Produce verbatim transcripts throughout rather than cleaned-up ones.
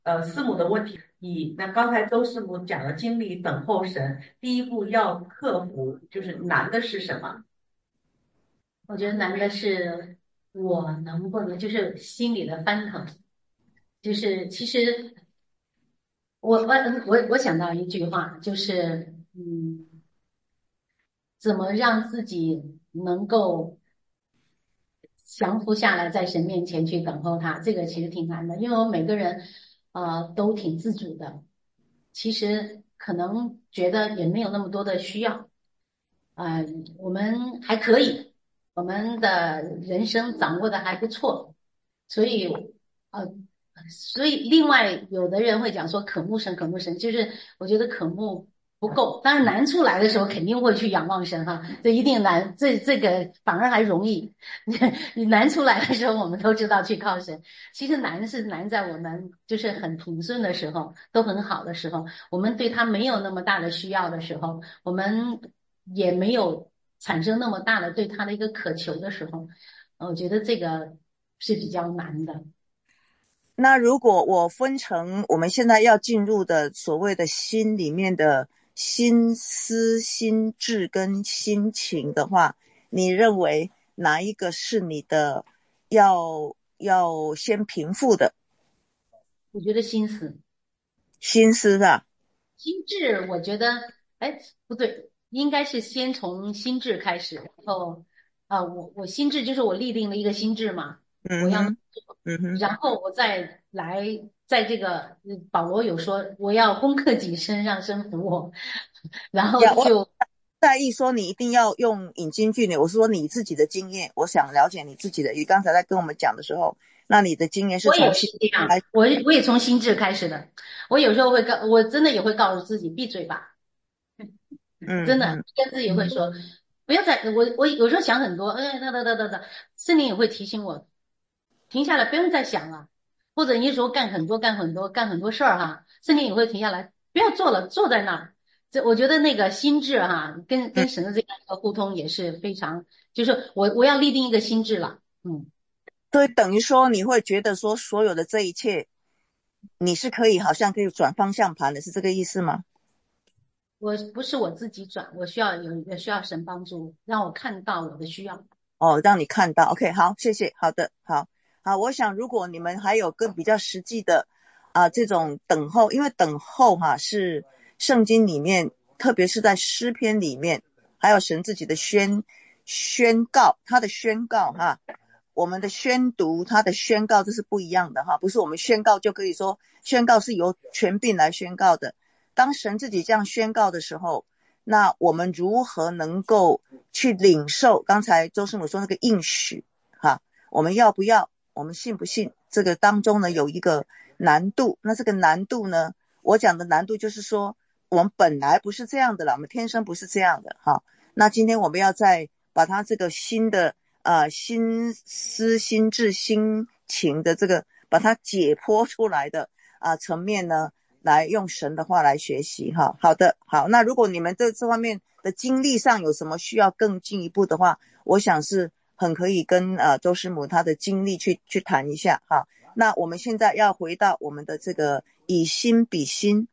呃师母的问题。以那刚才周师母讲了经历等候神，第一步要克服，就是难的是什么？ 我觉得难的是我能不能就是心里的翻腾，就是其实我我我我想到一句话，就是嗯，怎么让自己能够降服下来，在神面前去等候他，这个其实挺难的，因为我们每个人呃都挺自主的，其实可能觉得也没有那么多的需要，呃，我们还可以，我们的人生掌握的还不错，所以呃，所以另外有的人会讲说渴慕神，渴慕神，就是我觉得渴慕不够，当然难处来的时候肯定会去仰望神哈，这一定难，这这个反而还容易。你难出来的时候，我们都知道去靠神。其实难是难在我们就是很平顺的时候，都很好的时候，我们对他没有那么大的需要的时候，我们也没有产生那么大的对他的一个渴求的时候，呃我觉得这个是比较难的。 那如果我分成我们现在要进入的所谓的心里面的心思、心智跟心情的话，你认为哪一个是你的要要先平复的我觉得心思、 心思啊？ 心智，我觉得，哎，不对，应该是先从心智开始，然后，啊、我我心智就是我立定了一个心智嘛，我要， 嗯哼，嗯哼。 然后我再来，在这个嗯保罗有说，我要攻克己身，让身服我，然后呀，我就在意说你一定要用引经据典，我是说你自己的经验，我想了解你自己的。你刚才在跟我们讲的时候，那你的经验是我也从心是这样， 还我我也从心智开始的，我有时候会告，我真的也会告诉自己闭嘴吧。真的嗯嗯跟自己会说，不要再我我有时候想很多，哎，哒哒哒哒哒，森林也会提醒我停下来，不用再想了。或者你有时候干很多干很多干很多事儿哈，森林也会停下来，不要做了，坐在那儿。这我觉得那个心智哈，跟嗯， 跟神的这样一个互通也是非常，就是我我要立定一个心智了，嗯。 所以等于说你会觉得说所有的这一切，你是可以好像可以转方向盘的，是这个意思吗？ 我不是我自己转，我需要有有需要神帮助，让我看到我的需要。 哦，让你看到，OK，好，谢谢，好的，好，好，我想如果你们还有更比较实际的啊、这种等候，因为等候哈、是圣经里面，特别是在诗篇里面，还有神自己的宣宣告，他的宣告哈、我们的宣读，他的宣告这是不一样的哈，不是我们宣告就可以说宣告是由权柄来宣告的，当神自己这样宣告的时候。那我们如何能够去领受刚才周师母说那个应许哈？我们要不要？我们信不信？这个当中呢有一个难度。那这个难度呢，我讲的难度就是说，我们本来不是这样的了，我们天生不是这样的哈。那今天我们要再把它这个新的呃心思、心智、心情的这个把它解剖出来的啊、呃层面呢，来用神的话来学习哈。好的，好，那如果你们在这方面的经历上有什么需要更进一步的话，我想是很可以跟呃周师母她的经历去去谈一下哈。那我们现在要回到我们的这个以心比心，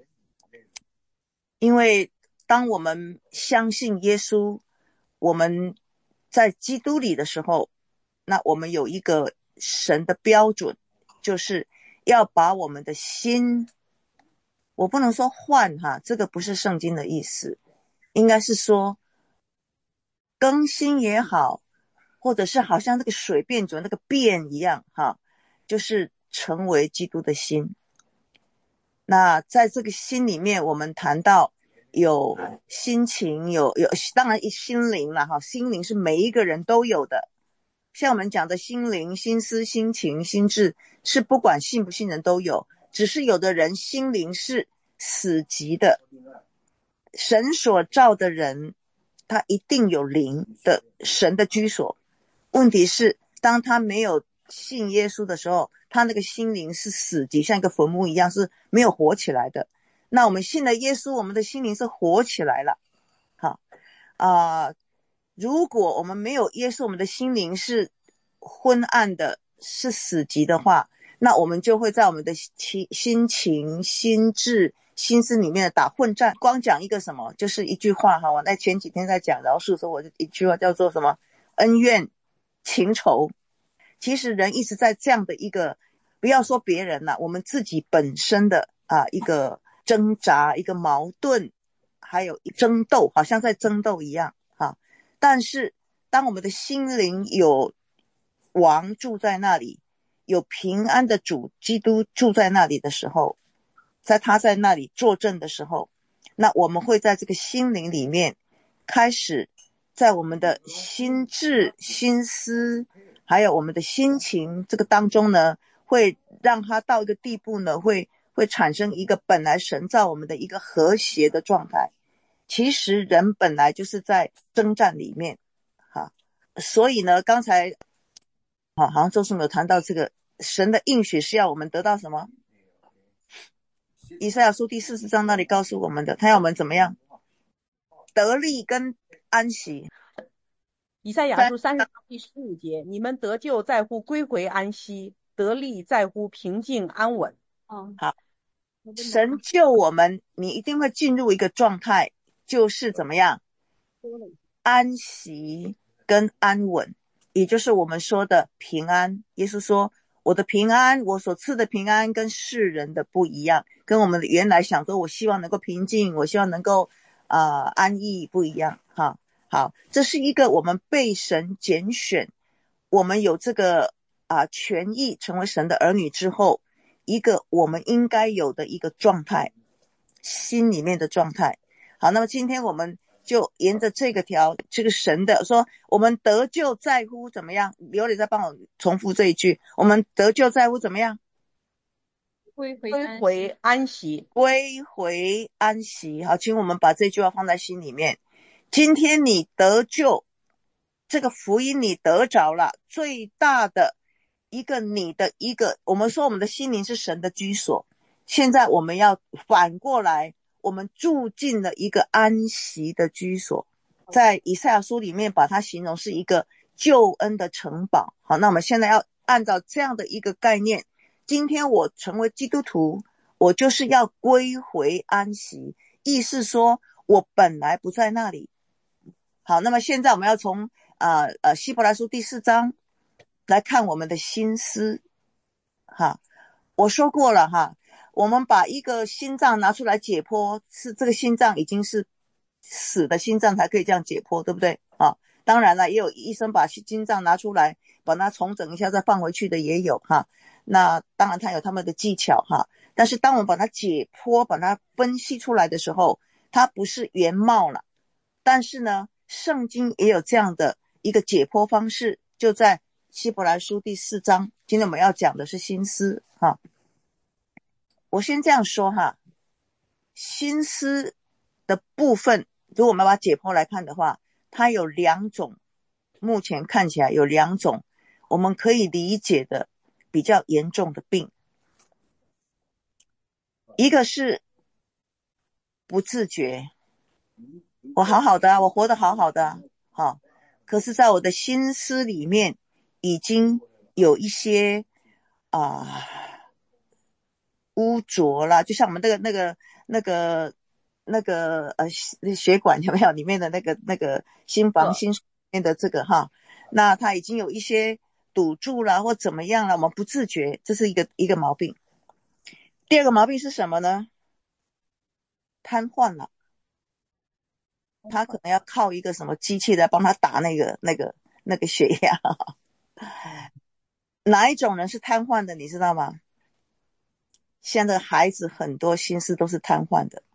因为当我们相信耶稣，我们在基督里的时候，那我们有一个神的标准，就是要把我们的心，我不能说换哈，这个不是圣经的意思，应该是说更新也好，或者是好像那个水变浊那个变一样哈，就是成为基督的心。那在这个心里面，我们谈到有心情，有有，当然心灵了哈，心灵是每一个人都有的。像我们讲的心灵、心思、心情、心智，是不管信不信人都有，只是有的人心灵是死寂的。神所造的人，他一定有灵的神的居所。问题是，当他没有信耶稣的时候，他那个心灵是死寂，像一个坟墓一样，是没有活起来的。那我们信了耶稣，我们的心灵是活起来了。好啊、呃如果我们没有耶稣，我们的心灵是昏暗的，是死寂的话， 那我们就会在我们的心心情、心智、心思里面打混战。光讲一个什么，就是一句话哈，我在前几天在讲饶恕的时候，我就一句话叫做什么？恩怨情仇。其实人一直在这样的一个，不要说别人啦，我们自己本身的啊一个挣扎、一个矛盾，还有争斗，好像在争斗一样哈。但是当我们的心灵有王住在那里，有平安的主基督住在那里的时候，在他在那里坐镇的时候，那我们会在这个心灵里面开始，在我们的心智、心思还有我们的心情这个当中呢，会让它到一个地步呢，会会产生一个本来神造我们的一个和谐的状态。其实人本来就是在征战里面哈，所以呢，刚才好好像周师母有谈到这个神的应许是要我们得到什么？以赛亚书第四十章那里告诉我们的，他要我们怎么样？得力跟安息。 以赛亚书三十章第十五节，你们得救在乎归回安息，得力在乎平静安稳。 哦， 好，神救我们，你一定会进入一个状态，就是怎么样？安息跟安稳，也就是我们说的平安。耶稣说，我的平安，我所赐的平安跟世人的不一样，跟我们原来想说我希望能够平静，我希望能够呃安逸不一样哈。好，这是一个我们被神拣选，我们有这个啊、呃、权益成为神的儿女之后，一个我们应该有的一个状态，心里面的状态。好，那么今天我们就沿着这个条，这个神的说，我们得救在乎怎么样？刘理再帮我重复这一句，我们得救在乎怎么样？ 归回归回安息， 归回安息。好，请我们把这句话放在心里面。今天你得救，这个福音你得着了，最大的一个你的一个，我们说我们的心灵是神的居所，现在我们要反过来，我们住进了一个安息的居所。在以赛亚书里面把它形容是一个救恩的城堡。好，那我们现在要按照这样的一个概念，今天我成为基督徒，我就是要归回安息，意思说我本来不在那里。好，那么现在我们要从呃呃希伯来书第四章来看我们的心思哈。我说过了哈，我们把一个心脏拿出来解剖，是这个心脏已经是死的心脏才可以这样解剖，对不对啊？当然了，也有医生把心脏拿出来把它重整一下再放回去的也有哈。那当然他有他们的技巧哈，但是当我们把它解剖把它分析出来的时候，它不是原貌了。但是呢，圣经也有这样的一个解剖方式，就在希伯来书第四章。今天我们要讲的是心思哈。我先这样说哈，心思的部分，如果我们把它解剖来看的话，它有两种，目前看起来有两种我们可以理解的比较严重的病。一个是不自觉，我好好的啊，我活得好好的啊，好，可是在我的心思里面已经有一些啊污浊啦，就像我们那个那个那个那个呃血管有没有里面的那个那个心房心里面的这个哈，那它已经有一些堵住了或怎么样了，我们不自觉，这是一个一个毛病。第二个毛病是什么呢？瘫痪了，他可能要靠一个什么机器来帮他打那个那个那个血压。哪一种人是瘫痪的你知道吗？现在孩子很多心思都是瘫痪的，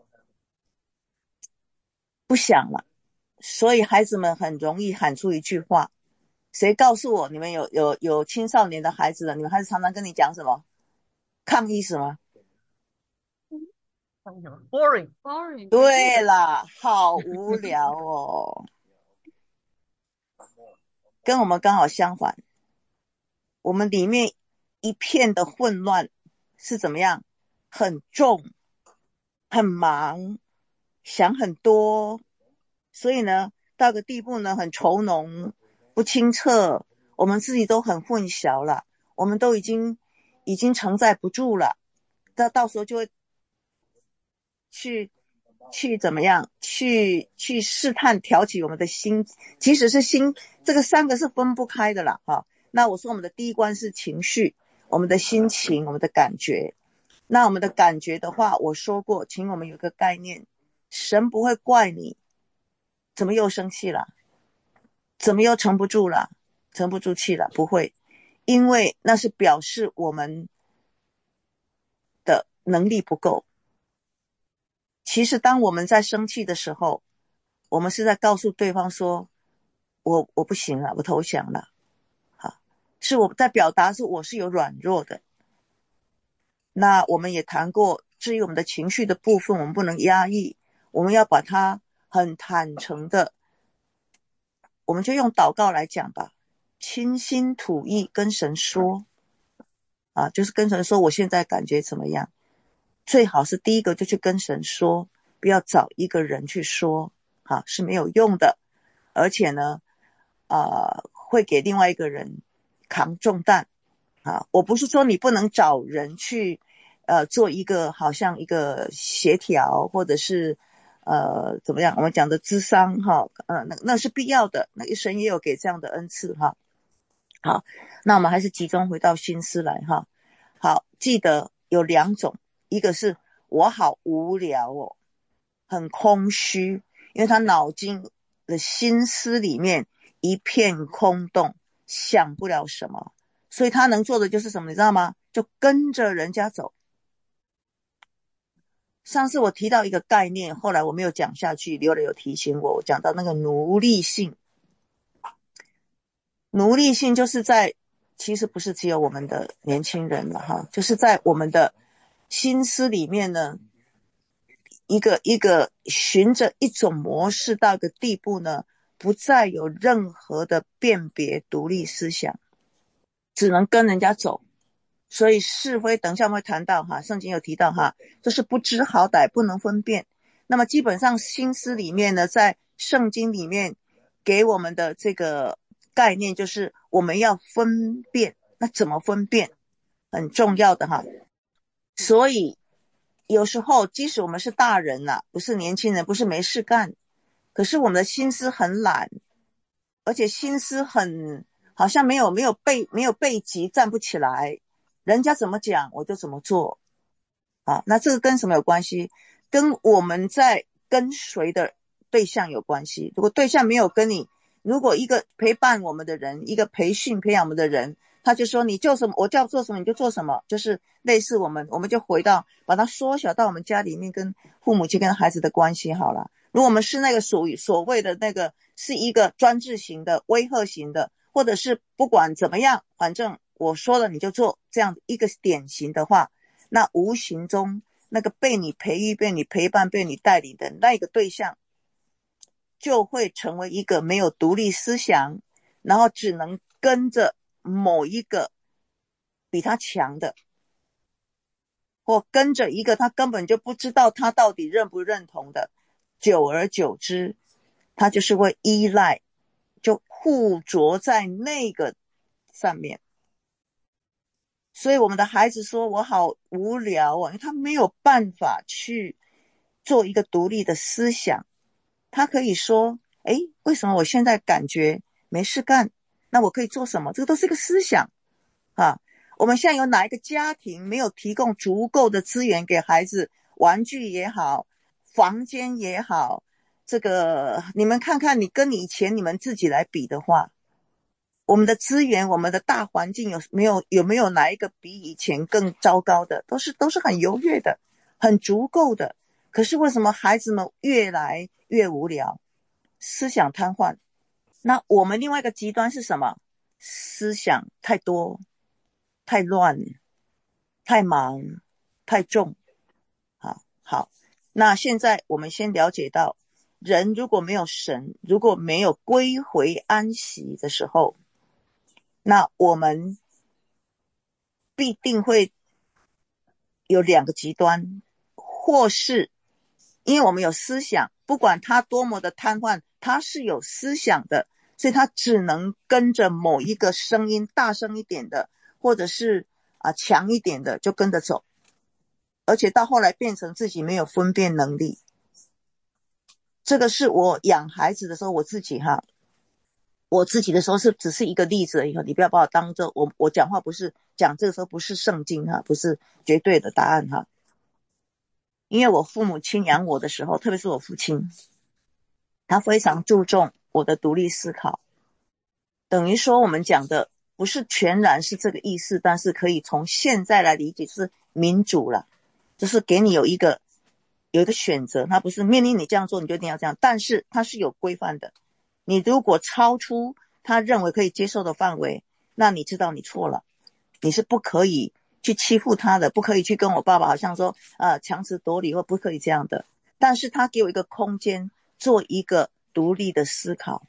不想了，所以孩子们很容易喊出一句话。谁告诉我你们有有有青少年的孩子了？你们孩子常常跟你讲什么？抗议什么？ boring boring 对啦，好无聊哦。跟我们刚好相反，我们里面一片的混乱是怎么样？很重，很忙，想很多，所以呢到个地步呢很稠浓不清澈，我们自己都很混淆了，我们都已经已经承载不住了，到到时候就会去去怎么样去去试探挑起我们的心，其实是心，这个三个是分不开的啦哈。那我说我们的第一关是情绪，我们的心情，我们的感觉。那我们的感觉的话，我说过，请我们有个概念，神不会怪你怎么又生气了，怎么又沉不住了，沉不住气了，不会，因为那是表示我们的能力不够。其实当我们在生气的时候，我们是在告诉对方说，我我不行了，我投降了，好，是我在表达是我是有软弱的。那我们也谈过，至于我们的情绪的部分，我们不能压抑，我们要把它很坦诚的，我们就用祷告来讲吧，倾心吐意跟神说啊，就是跟神说我现在感觉怎么样，最好是第一个就去跟神说，不要找一个人去说啊，是没有用的，而且呢呃，会给另外一个人扛重担啊。我不是说你不能找人去呃做一个好像一个协调，或者是呃怎么样我们讲的諮商哈，呃那那是必要的，那神也有给这样的恩赐哈。好，那我们还是集中回到心思来哈。好，记得有两种，一个是我好无聊哦，很空虚，因为他脑筋的心思里面一片空洞，想不了什么，所以他能做的就是什么，你知道吗？就跟着人家走。上次我提到一个概念，后来我没有讲下去，刘磊有提醒我，我讲到那个奴隶性。奴隶性就是在，其实不是只有我们的年轻人了哈，就是在我们的心思里面呢，一个一个循着一种模式到一个地步呢，不再有任何的辨别独立思想，只能跟人家走。所以是非等一下我们会谈到哈，圣经有提到哈，就是不知好歹，不能分辨。那么基本上心思里面呢，在圣经里面给我们的这个概念就是我们要分辨，那怎么分辨很重要的哈。所以有时候即使我们是大人了，不是年轻人，不是没事干，可是我们的心思很懒，而且心思很好像没有没有背没有背脊站不起来，人家怎么讲我就怎么做啊。那这个跟什么有关系？跟我们在跟随的对象有关系。如果对象没有跟你，如果一个陪伴我们的人，一个培训培养我们的人，他就说你就什么我叫做什么你就做什么，就是类似我们我们就回到把它缩小到我们家里面跟父母亲跟孩子的关系好了。如果我们是那个属于所谓的那个是一个专制型的威吓型的，或者是不管怎么样反正我说了你就做，这样一个典型的话，那无形中那个被你培育被你陪伴被你带领的那个对象就会成为一个没有独立思想，然后只能跟着某一个比他强的，或跟着一个他根本就不知道他到底认不认同的，久而久之他就是会依赖，就附着在那个上面。所以我们的孩子说我好无聊啊，因为他没有办法去做一个独立的思想。他可以说诶，为什么我现在感觉没事干，那我可以做什么，这个都是一个思想啊。我们现在有哪一个家庭没有提供足够的资源给孩子，玩具也好房间也好，这个你们看看你跟你以前你们自己来比的话，我们的资源我们的大环境有没有有没有哪一个比以前更糟糕的，都是都是很优越的很足够的。可是为什么孩子们越来越无聊，思想瘫痪？那我们另外一个极端是什么？思想太多太乱太忙太重。好好，那现在我们先了解到，人如果没有神，如果没有归回安息的时候，那我们必定会有两个极端，或是因为我们有思想，不管他多么的瘫痪，他是有思想的，所以他只能跟着某一个声音大声一点的，或者是啊强一点的就跟着走，而且到后来变成自己没有分辨能力。这个是我养孩子的时候我自己哈，我自己的时候是只是一个例子而已，你不要把我当做我我讲话不是讲这个时候不是圣经哈，不是绝对的答案哈。因为我父母亲养我的时候，特别是我父亲，他非常注重我的独立思考，等于说我们讲的不是全然是这个意思，但是可以从现在来理解是民主了，就是给你有一个有一个选择，他不是命令你这样做你就一定要这样，但是他是有规范的，你如果超出他认为可以接受的范围，那你知道你错了，你是不可以去欺负他的，不可以去跟我爸爸好像说呃强词夺理，或不可以这样的，但是他给我一个空间做一个独立的思考。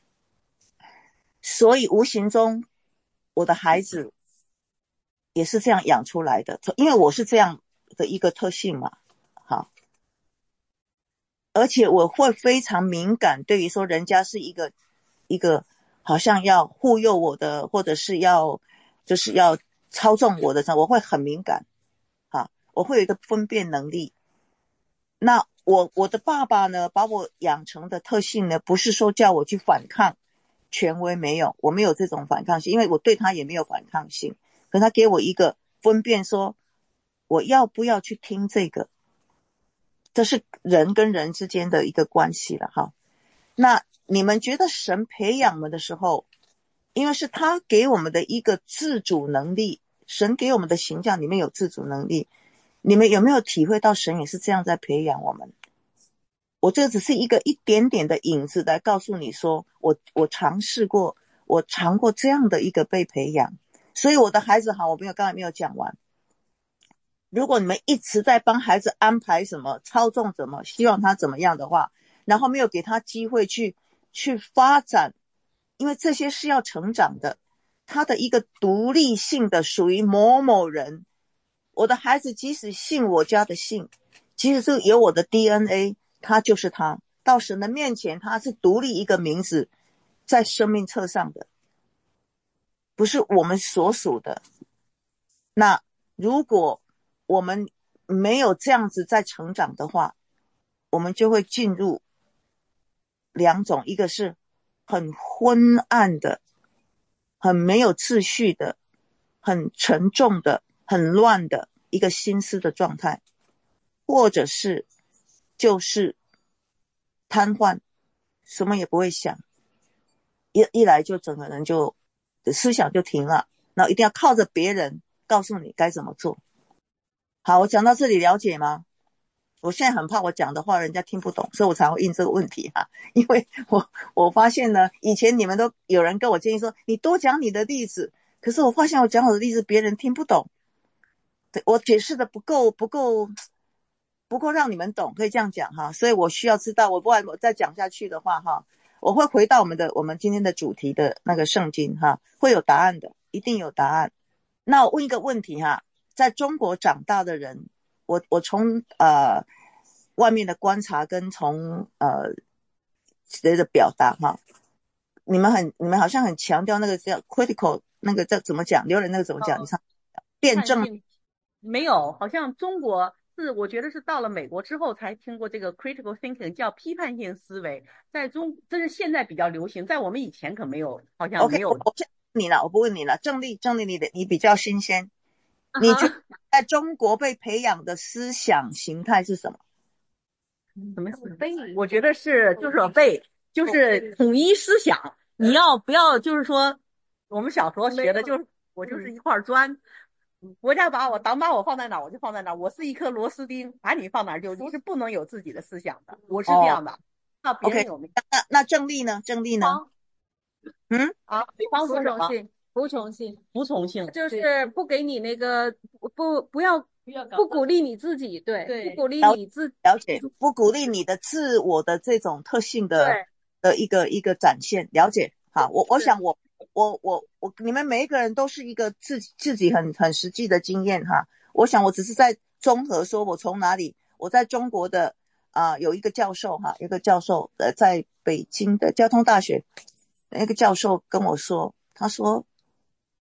所以无形中我的孩子也是这样养出来的，因为我是这样的一个特性嘛，好，而且我会非常敏感，对于说人家是一个一个好像要忽悠我的，或者是要就是要操纵我的，我会很敏感，好，我会有一个分辨能力。那我我的爸爸呢，把我养成的特性呢，不是说叫我去反抗权威，没有，我没有这种反抗性，因为我对他也没有反抗性，可他给我一个分辨，说我要不要去听这个，这是人跟人之间的一个关系了哈。那你们觉得神培养我们的时候，因为是他给我们的一个自主能力，神给我们的形象里面有自主能力，你们有没有体会到神也是这样在培养我们？我这只是一个一点点的影子来告诉你说，我我尝试过，我尝过这样的一个被培养。所以我的孩子好，我没有刚才没有讲完。如果你们一直在帮孩子安排什么，操纵什么，希望他怎么样的话，然后没有给他机会去去发展，因为这些是要成长的，他的一个独立性的属于某某人。我的孩子即使信我家的信，即使是有我的 D N A， 他就是他，到神的面前他是独立一个名字在生命册上的，不是我们所属的。那如果我们没有这样子在成长的话，我们就会进入两种，一个是很昏暗的，很没有秩序的，很沉重的，很乱的一个心思的状态，或者是就是瘫痪，什么也不会想，一一来就整个人就思想就停了，然后一定要靠着别人告诉你该怎么做。好，我讲到这里了解吗？我现在很怕我讲的话人家听不懂，所以我才会问这个问题哈、啊。因为我我发现呢，以前你们都有人跟我建议说你多讲你的例子，可是我发现我讲我的例子别人听不懂，我解释的不够不够不够让你们懂，可以这样讲哈。所以我需要知道，我不然我再讲下去的话哈，我会回到我们的我们今天的主题的那个圣经哈，会有答案的，一定有答案。那我问一个问题哈，在中国长大的人，我我从呃外面的观察跟从呃谁的表达哈，你们很你们好像很强调那个叫 critical 那个叫怎么讲？刘人那个怎么讲？你看辩证没有，好像中国是我觉得是到了美国之后才听过这个 critical thinking， 叫批判性思维，在中这是现在比较流行，在我们以前可没有，好像没有。 OK， 我先问你了，我不问你了。郑丽，郑丽，你的你比较新鲜，你觉得在中国被培养的思想形态是什么？ 什么是背？我觉得是就是背，就是统一思想。你要不要就是说，我们小时候学的就是我就是一块砖，国家把我党把我放在哪我就放在哪，我是一颗螺丝钉，把你放哪就你是不能有自己的思想的。我是这样的。哦、那别人有没有？ okay, 那那郑丽呢？郑丽呢？嗯啊，北方服从性，服从性， 服从性， 就是不给你那个不不要不鼓励你自己，对， 对不鼓励你自了解，不鼓励你的自我的这种特性的的一个一个展现，了解。好，我我想我我我我你们每一个人都是一个自自己很很实际的经验哈。我想我只是在综合说我从哪里，我在中国的啊、呃、有一个教授哈，有一个教授呃在北京的交通大学。那个教授跟我说，他说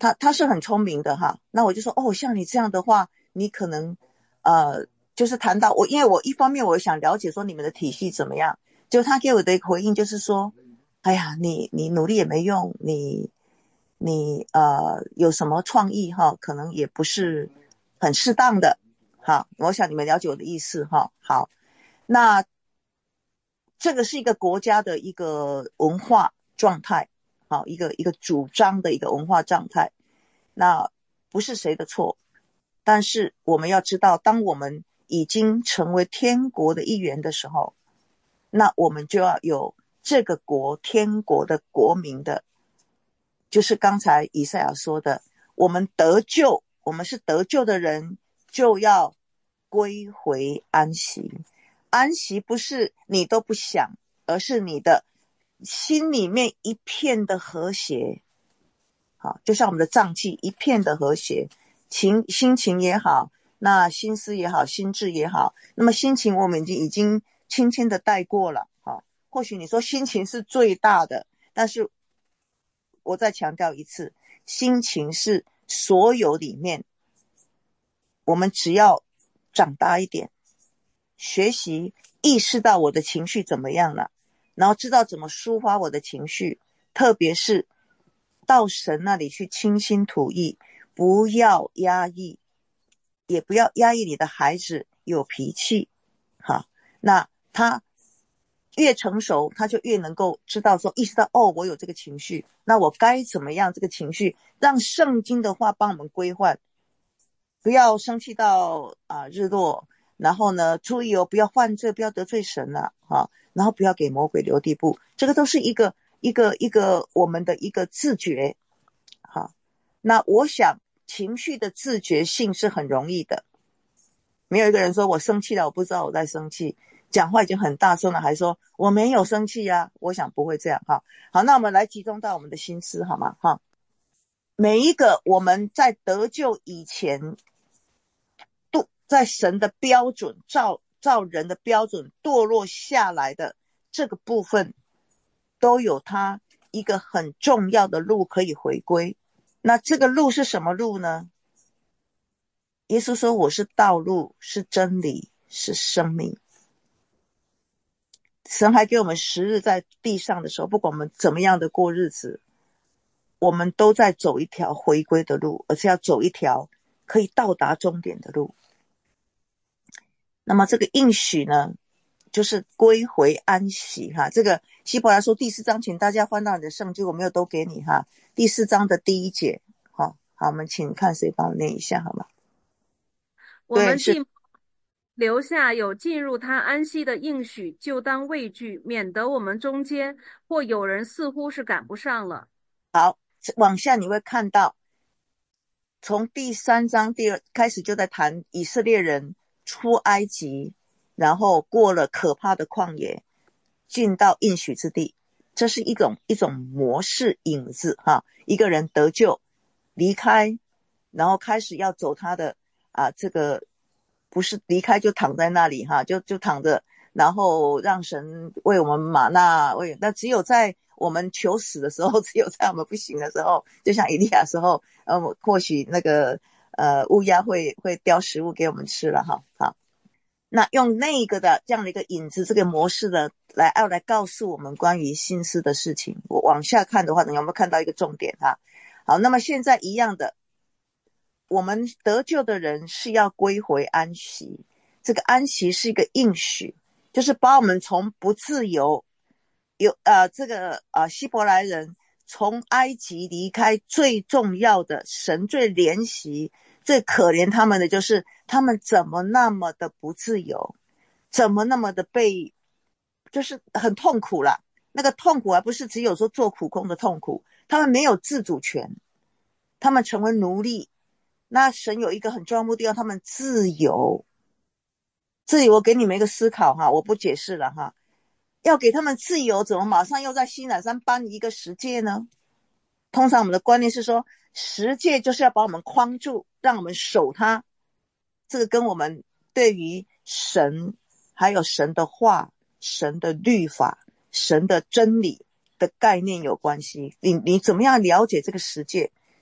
他他是很聪明的哈。那我就说哦，像你这样的话，你可能呃，就是谈到我，因为我一方面我想了解说你们的体系怎么样，就他给我的一个回应就是说，哎呀，你你努力也没用，你你呃有什么创意哈，可能也不是很适当的。好，我想你们了解我的意思哈。好，那这个是一个国家的一个文化状态，好，一个一个主张的一个文化状态，那不是谁的错，但是我们要知道，当我们已经成为天国的一员的时候，那我们就要有这个国天国的国民的，就是刚才以赛亚说的，我们得救，我们是得救的人，就要归回安息。安息不是你都不想，而是你的心里面一片的和谐。好，就像我们的脏器一片的和谐，情心情也好，那心思也好，心智也好，那么心情我们已经已经轻轻的带过了。好，或许你说心情是最大的，但是我再强调一次，心情是所有里面，我们只要长大一点，学习意识到我的情绪怎么样了，然后知道怎么抒发我的情绪，特别是到神那里去倾心吐意，不要压抑，也不要压抑你的孩子有脾气。好，那他越成熟，他就越能够知道说，意识到哦，我有这个情绪，那我该怎么样这个情绪，让圣经的话帮我们规范，不要生气到啊日落，然后呢，注意哦，不要犯罪，不要得罪神了啊，然后不要给魔鬼留地步，这个都是一个一个一个我们的一个自觉。好，那我想情绪的自觉性是很容易的，没有一个人说我生气了，我不知道我在生气，讲话已经很大声了，还说我没有生气啊，我想不会这样哈。好，那我们来集中到我们的心思好吗？哈，每一个我们在得救以前，在神的标准照照人的标准堕落下来的这个部分，都有它一个很重要的路可以回归。那这个路是什么路呢？耶稣说我是道路，是真理，是生命。神还给我们时日在地上的时候，不管我们怎么样的过日子，我们都在走一条回归的路，而是要走一条可以到达终点的路。那么这个应许呢，就是归回安息哈。这个希伯来书第四章，请大家翻到你的圣经，我没有都给你哈。第四章的第一节，好，好，我们请看谁帮我念一下好吗？ 我们既留下有进入他安息的应许，就当畏惧，免得我们中间或有人似乎是赶不上了。 好，往下你会看到，从第三章第二开始就在谈以色列人出埃及，然后过了可怕的旷野，进到应许之地，这是一种一种模式影子哈。一个人得救离开，然后开始要走他的啊，这个不是离开就躺在那里哈，就就躺着，然后让神为我们玛纳为，那只有在我们求死的时候，只有在我们不行的时候，就像以利亚的时候，呃，或许那个呃乌鸦会会叼食物给我们吃了哈。好，那用那个的这样的一个影子，这个模式的来要来告诉我们关于心思的事情。我往下看的话，你有没有看到一个重点哈？好，那么现在一样的，我们得救的人是要归回安息。这个安息是一个应许，就是把我们从不自由，有呃这个呃希伯来人从埃及离开，最重要的神最怜惜最可怜他们的就是他们怎么那么的不自由，怎么那么的被就是很痛苦啦。那个痛苦还不是只有说做苦工的痛苦，他们没有自主权，他们成为奴隶。那神有一个很重要的目的，让他们自由。自由我给你们一个思考哈，我不解释了哈。要给他们自由，怎么马上又在西乃山颁一个十诫呢？通常我们的观念是说，十诫就是要把我们框住，让我们守它。这个跟我们对于神还有神的话、神的律法、神的真理的概念有关系。你你怎么样了解这个十诫？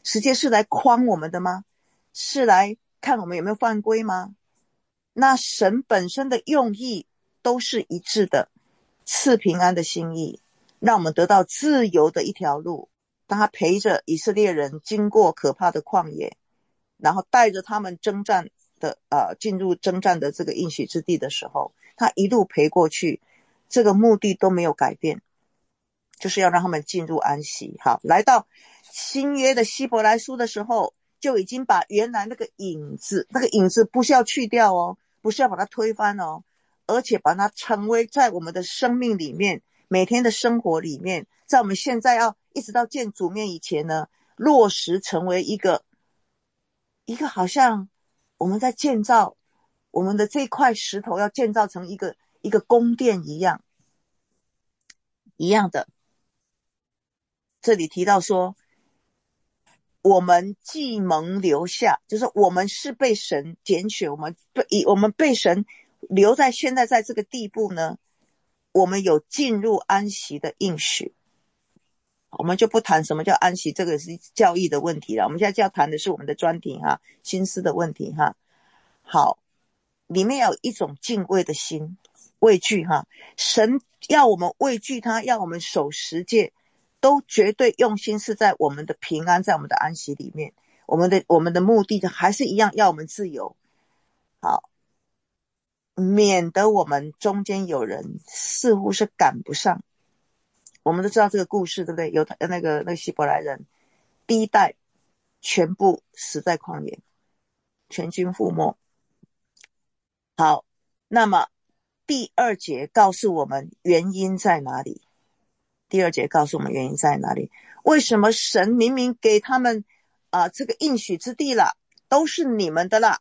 十诫是来诓我们的吗？是来看我们有没有犯规吗？那神本身的用意都是一致的，赐平安的心意，让我们得到自由的一条路。当他陪着以色列人经过可怕的旷野，然后带着他们征战的呃进入征战的这个应许之地的时候，他一路陪过去，这个目的都没有改变，就是要让他们进入安息。好，来到新约的希伯来书的时候，就已经把原来那个影子，那个影子不是要去掉哦，不是要把它推翻哦，而且把它成为在我们的生命里面，每天的生活里面，在我们现在要一直到见主面以前呢，落实成为一个一个好像我们在建造我们的这块石头，要建造成一个一个宫殿一样一样的。这里提到说，我们既蒙留下，就是我们是被神拣选，我们被我们被神留在现在在这个地步呢，我们有进入安息的应许。我们就不谈什么叫安息，这个是教义的问题了，我们现在就要谈的是我们的专题哈，心思的问题哈。好，里面要有一种敬畏的心，畏惧哈，神要我们畏惧他，要我们守十诫，都绝对用心是在我们的平安，在我们的安息里面。我们的我们的目的还是一样，要我们自由。好，免得我们中间有人似乎是赶不上。我们都知道这个故事，对不对？有那个那个希伯来人第一代全部死在旷野，全军覆没。好，那么第二节告诉我们原因在哪里？第二节告诉我们原因在哪里？为什么神明明给他们啊、呃、这个应许之地了，都是你们的了？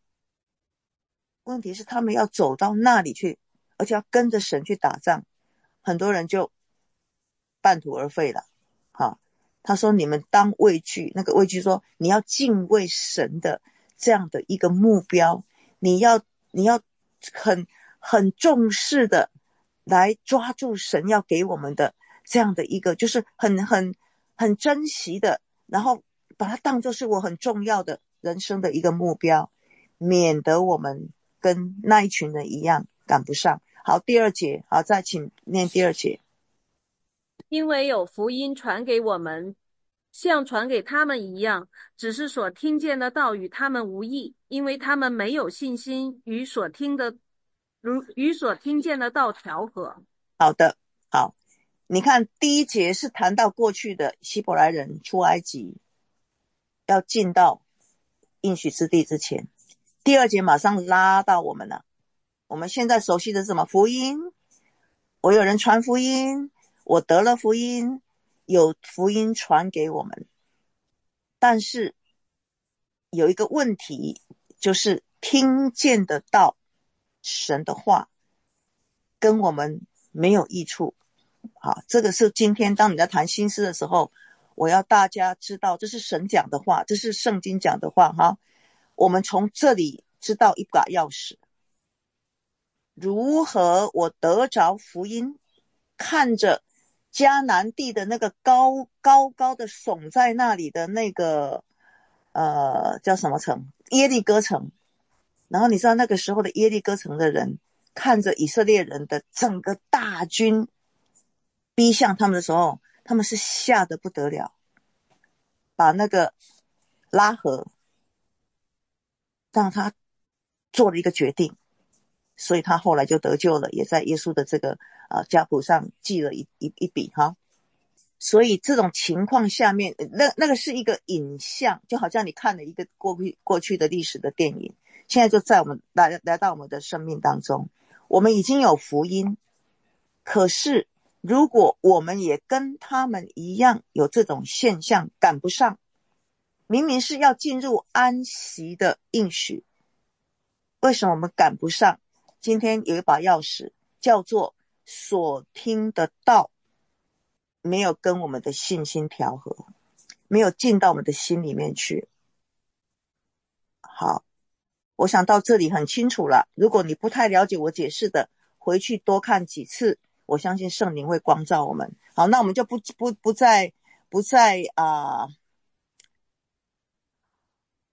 问题是他们要走到那里去，而且要跟着神去打仗，很多人就半途而废了。好，他说你们当畏惧，那个畏惧说你要敬畏神的这样的一个目标，你要你要很很重视的来抓住神要给我们的这样的一个，就是很很很珍惜的，然后把它当作是我很重要的人生的一个目标，免得我们跟那一群人一样赶不上。好，第二节，好，再请念第二节。 因为有福音传给我们，像传给他们一样，只是所听见的道与他们无益，因为他们没有信心与所听的如与所听见的道调和。 好的，好，你看第一节是谈到过去的希伯来人出埃及要进到应许之地之前，第二节马上拉到我们了。我们现在熟悉的是什么？福音，我有人传福音，我得了福音，有福音传给我们。但是有一个问题，就是听见的道，神的话跟我们没有益处。好，这个是今天当你在谈心思的时候，我要大家知道，这是神讲的话，这是圣经讲的话哈。我们从这里知道一把钥匙，如何我得着福音，看着迦南地的那个高高高的耸在那里的那个呃叫什么城？耶利哥城。然后你知道那个时候的耶利哥城的人看着以色列人的整个大军逼向他们的时候，他们是吓得不得了，把那个拉合让他做了一个决定，所以他后来就得救了，也在耶稣的这个呃家谱上记了一一一笔哈。所以这种情况下面，那那个是一个影像，就好像你看了一个过去过去的历史的电影，现在就在我们来来到我们的生命当中。我们已经有福音，可是如果我们也跟他们一样有这种现象，赶不上，明明是要进入安息的应许，为什么我们赶不上？今天有一把钥匙，叫做所听的道没有跟我们的信心调和，没有进到我们的心里面去。好，我想到这里很清楚了，如果你不太了解我解释的，回去多看几次，我相信圣灵会光照我们。好，那我们就不不不再不再啊、呃、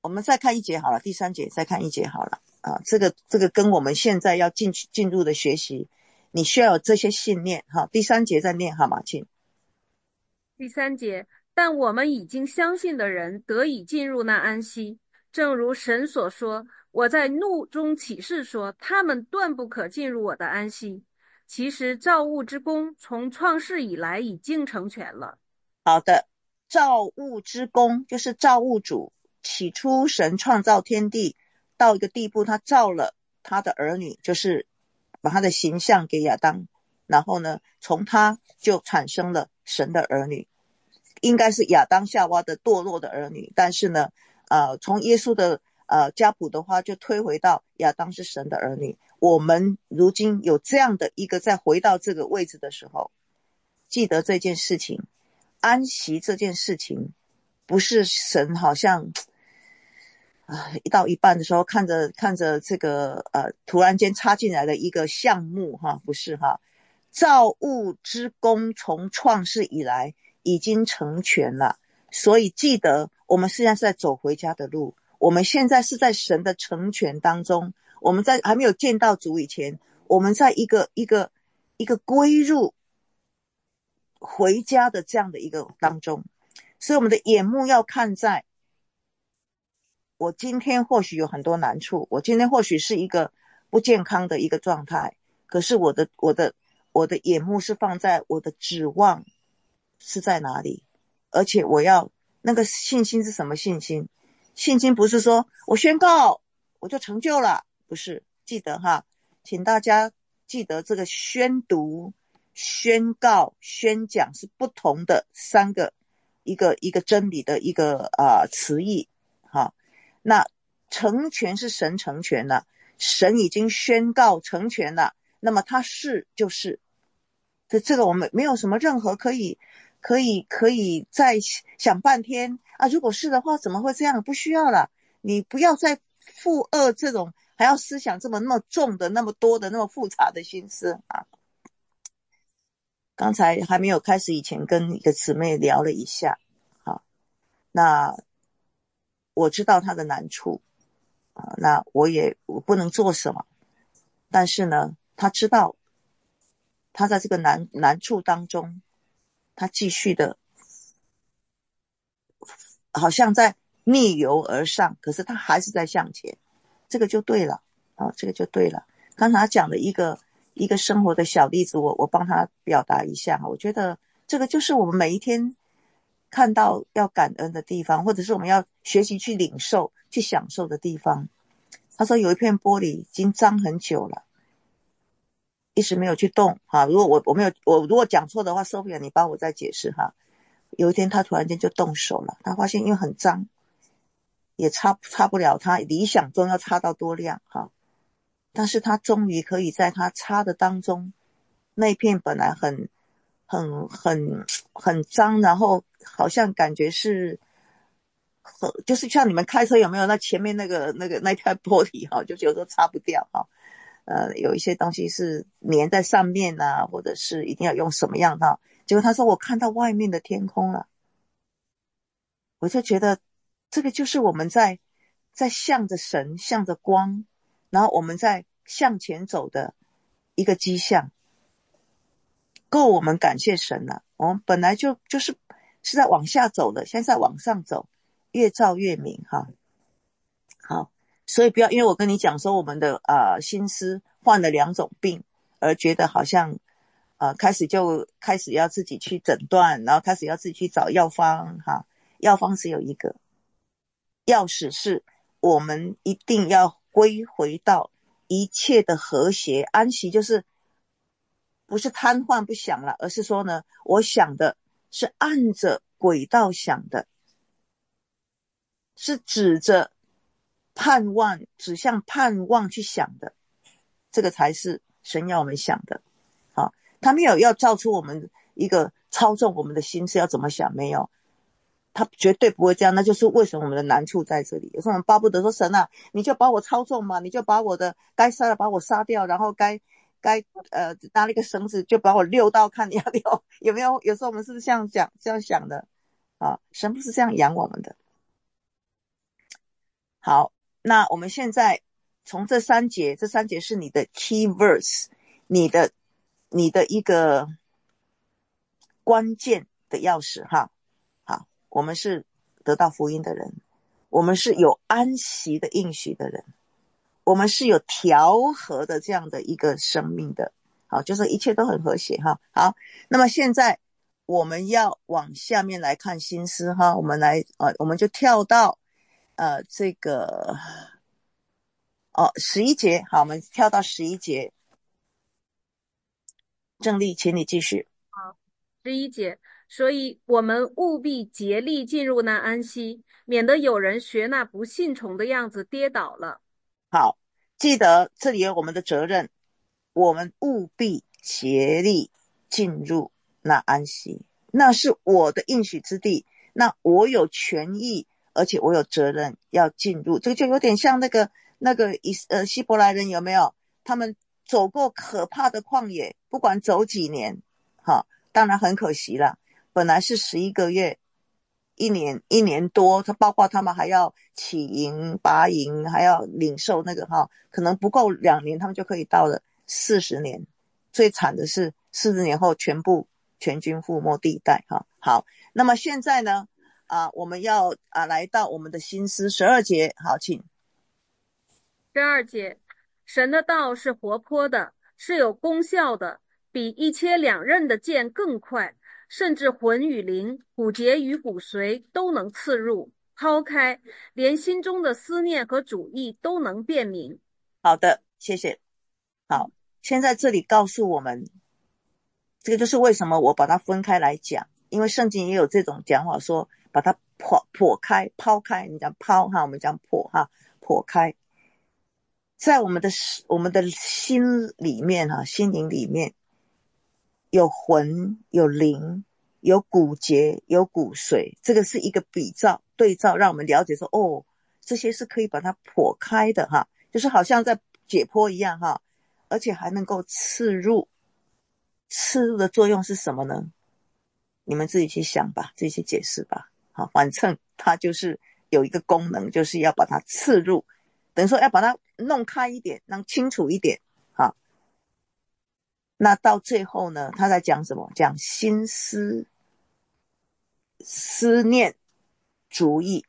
我们再看一节好了，第三节再看一节好了啊。这个这个跟我们现在要进去进入的学习，你需要有这些信念哈。第三节再念好吗？请。 第三节，但我们已经相信的人得以进入那安息，正如神所说，我在怒中起誓说，他们断不可进入我的安息。其实造物之功从创世以来已经成全了。 好的，造物之功就是造物主，起初神创造天地到一个地步，他造了他的儿女，就是把他的形象给亚当，然后呢从他就产生了神的儿女，应该是亚当夏娃的堕落的儿女，但是呢呃，从耶稣的呃家谱的话就推回到亚当是神的儿女。我们如今有这样的一个再回到这个位置的时候，记得这件事情，安息这件事情不是神好像啊，一到一半的时候看着看着这个呃突然间插进来的一个项目哈，不是哈。造物之功从创世以来已经成全了，所以记得我们现在是在走回家的路，我们现在是在神的成全当中，我们在还没有见到主以前，我们在一个一个一个归入回家的这样的一个当中，所以我们的眼目要看在我今天或许有很多难处，我今天或许是一个不健康的一个状态，可是我的我的我的眼目是放在我的指望是在哪里，而且我要那个信心是什么信心？信心不是说我宣告我就成就了，不是，记得哈，请大家记得这个宣读、宣告、宣讲是不同的三个一个一个真理的一个呃词义哈。那成全是神成全了，神已经宣告成全了，那么他是就是，这这个我们没有什么任何可以可以可以再想半天啊，如果是的话怎么会这样，不需要了，你不要再负二这种还要思想这么那么重的那么多的那么复杂的心思啊。刚才还没有开始以前跟一个姊妹聊了一下，好，那我知道她的难处啊，那我也我不能做什么，但是呢她知道她在这个难难处当中，她继续的好像在逆流而上，可是她还是在向前，这个就对了啊，这个就对了。刚才她讲的一个一个生活的小例子，我我帮她表达一下，我觉得这个就是我们每一天看到要感恩的地方，或者是我们要学习去领受去享受的地方。他说有一片玻璃已经脏很久了，一直没有去动哈。如果我我没有我如果讲错的话 Sophia 你帮我再解释哈。有一天他突然间就动手了，他发现因为很脏也擦擦不了他理想中要擦到多亮哈，但是他终于可以在他擦的当中，那片本来很很很很脏，然后好像感觉是就是像你们开车有没有那前面那个那个那块玻璃哈，就是有时候擦不掉哈，呃，有一些东西是粘在上面啊，或者是一定要用什么样的。结果他说我看到外面的天空了，我就觉得这个就是我们在在向着神向着光，然后我们在向前走的一个迹象，够我们感谢神了。我们本来就就是是在往下走的，现在在往上走，越照越明哈。好，所以不要因为我跟你讲说我们的呃心思患了两种病，而觉得好像呃开始就开始要自己去诊断，然后开始要自己去找药方哈。药方是有一个，钥匙是我们一定要归回到一切的和谐安息，就是不是瘫痪不想了，而是说呢，我想的是按着轨道想的，是指着盼望指向盼望去想的，这个才是神要我们想的。好，他没有要造出我们一个操纵我们的心思要怎么想，没有，他绝对不会这样。那就是为什么我们的难处在这里。有时候我们巴不得说神啊，你就把我操纵嘛，你就把我的该杀的把我杀掉，然后该该呃拿了一个绳子就把我溜到看你要溜，有没有？有时候我们是不是这样讲这样想的啊？神不是这样养我们的。 好，那我们现在从这三节，这三节是你的 key verse， 你的你的一个关键的钥匙哈。好，我们是得到福音的人，我们是有安息的应许的人，我们是有调和的这样的一个生命的。好，就是一切都很和谐哈。好，那么现在我们要往下面来看心思哈，我们来呃，我们就跳到呃这个哦十一节。好，我们跳到十一节。郑丽，请你继续。 好，十一节，所以我们务必竭力进入那安息，免得有人学那不信从的样子跌倒了。 好，记得这里有我们的责任，我们务必竭力进入那安息，那是我的应许之地，那我有权益，而且我有责任要进入。这个就有点像那个那个呃希伯来人有没有？他们走过可怕的旷野，不管走几年，哈，当然很可惜了，本来是十一个月。一年一年多，它包括他们还要起营拔营，还要领受那个哈，可能不够两年，他们就可以到了四十年。最惨的是四十年后全部全军覆没地带哈。好，那么现在呢啊，我们要啊来到我们的心思十二节，好，请。 十二节，神的道是活泼的，是有功效的，比一切两刃的剑更快，甚至魂与灵、骨节与骨髓都能刺入、抛开，连心中的思念和主意都能辨明。 好的，谢谢。好，现在这里告诉我们，这个就是为什么我把它分开来讲，因为圣经也有这种讲法，说把它破破开、抛开。你讲抛哈，我们讲破哈，破开。在我们的我们的心里面哈，心灵里面有魂，有灵，有骨节，有骨髓，这个是一个比照对照，让我们了解说，哦，这些是可以把它破开的哈，就是好像在解剖一样哈，而且还能够刺入。刺入的作用是什么呢？你们自己去想吧，自己去解释吧。好，反正它就是有一个功能，就是要把它刺入，等于说要把它弄开一点，让清楚一点。好，那到最后呢，他在讲什么？讲心思、思念、主意。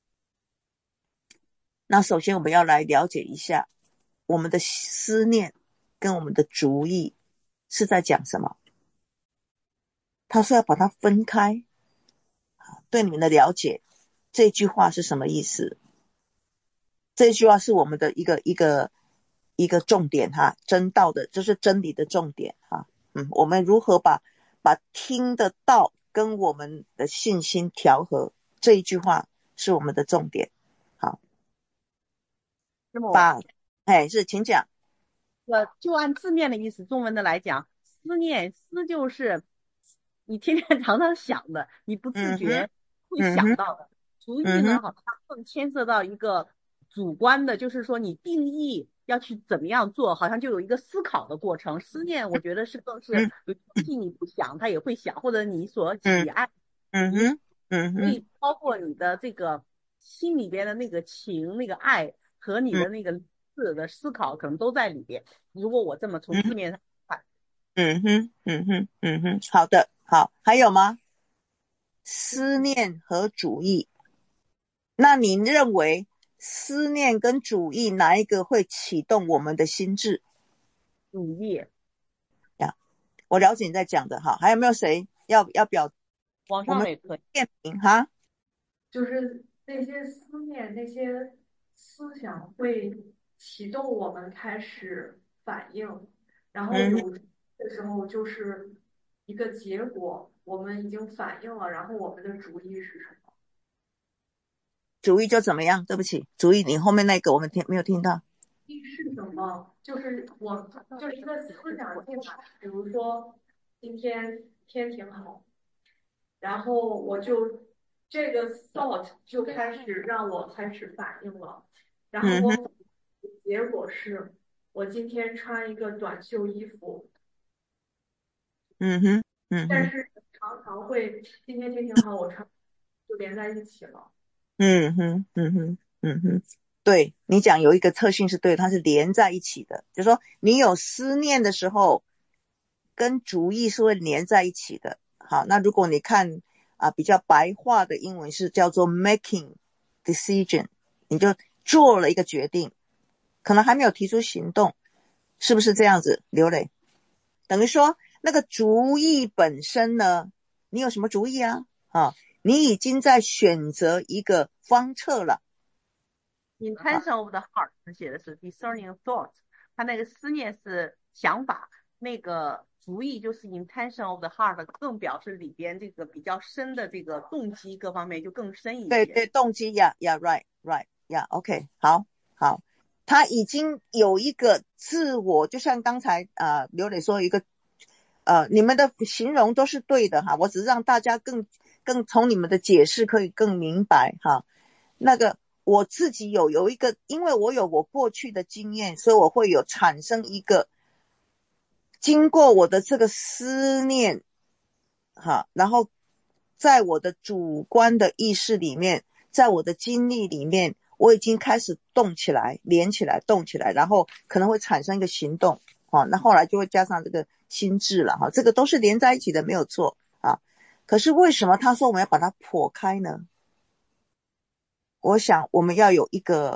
那首先我们要来了解一下我们的思念跟我们的主意是在讲什么。他说要把它分开。对你们的了解，这句话是什么意思？这句话是我们的一个一个一个重点哈，真道的，就是真理的重点哈。嗯，我们如何把把听得到跟我们的信心调和，这一句话是我们的重点。好， 那么把哎是，请讲。 呃，就按字面的意思，中文的来讲，思念思就是你天天常常想的，你不自觉会想到的。主意呢，好像更牵涉到一个主观的，就是说你定义要去怎么样做，好像就有一个思考的过程。思念，我觉得是更是有东西你不想，他也会想，或者你所喜爱， 嗯哼，嗯哼， 所以包括你的这个心里边的那个情、那个爱和你的那个字的思考，可能都在里边。如果我这么从字面上看， 嗯哼，嗯哼，嗯哼，好的，好，还有吗？思念和主意，那你认为思念跟主意哪一个会启动我们的心智？ 主意呀，我了解你在讲的哈，还有没有谁要要表？ 往上也可以点名哈。 就是那些思念、那些思想会启动我们开始反应，然后有的时候就是一个结果，我们已经反应了，然后我们的主意是什么？ 主意就怎么样？对不起，主意你后面那个我们听没有听到。 主意是什么？就是我就是一个思想进来，比如说今天天挺好，然后我就这个 thought 就开始让我开始反应了，然后我结果是我今天穿一个短袖衣服， 嗯哼，嗯哼， 但是常常会今天天挺好，我穿就连在一起了。 嗯哼，嗯哼，嗯哼， 对，你讲有一个特性是对，它是连在一起的，就是说你有思念的时候，跟主意是会连在一起的。好，那如果你看啊比较白话的英文是叫做 making decision， 你就做了一个决定，可能还没有提出行动，是不是这样子？刘磊，等于说那个主意本身呢，你有什么主意啊？啊，你已经在选择一个方策了。 intention of the heart 写的是 discerning thoughts， 它那个思念是想法，那个主意就是 intention of the heart， 更表示里边这个比较深的这个动机各方面就更深一些。 对对，动机呀呀 right right 呀 OK 好好，他已经有一个自我，就像刚才呃刘磊说一个呃你们的形容都是对的哈，我只是让大家更更从你们的解释可以更明白哈。那个我自己有有一个，因为我有我过去的经验，所以我会有产生一个经过我的这个思念哈，然后在我的主观的意识里面，在我的经历里面，我已经开始动起来，连起来，动起来，然后可能会产生一个行动啊，那后来就会加上这个心智了哈，这个都是连在一起的，没有错啊。可是为什么他说我们要把它剖开呢？我想我们要有一个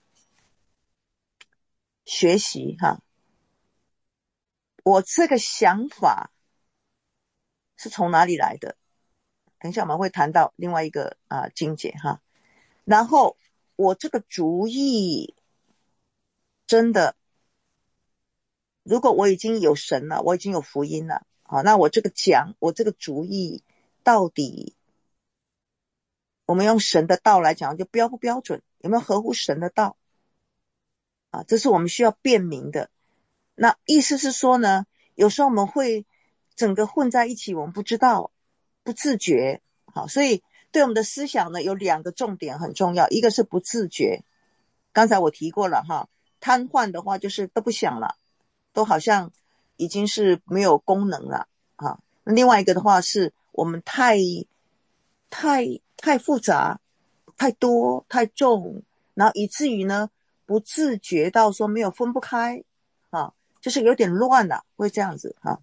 学习哈，我这个想法是从哪里来的？等一下我们会谈到另外一个啊、呃、经节哈。然后我这个主意真的，如果我已经有神了，我已经有福音了，好，那我这个讲，我这个主意到底，我们用神的道来讲，就标不标准，有没有合乎神的道啊？这是我们需要辨明的。那意思是说呢，有时候我们会整个混在一起，我们不知道，不自觉，好，所以对我们的思想呢，有两个重点很重要，一个是不自觉，刚才我提过了哈，瘫痪的话就是都不想了，都好像已经是没有功能了啊。那另外一个的话是我们太太太复杂，太多太重，然后以至于呢不自觉到说没有分不开啊，就是有点乱了，会这样子哈。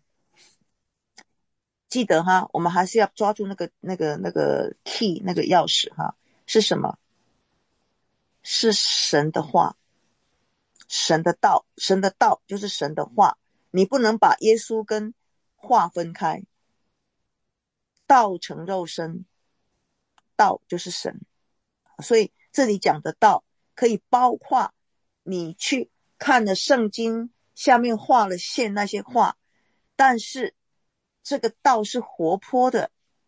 记得哈，我们还是要抓住那个那个那个 key 那个钥匙哈，是什么？是神的话，神的道，神的道就是神的话，你不能把耶稣跟话分开。道成肉身，道就是神，所以这里讲的道可以包括你去看了圣经下面画了线那些画，但是这个道是活泼的，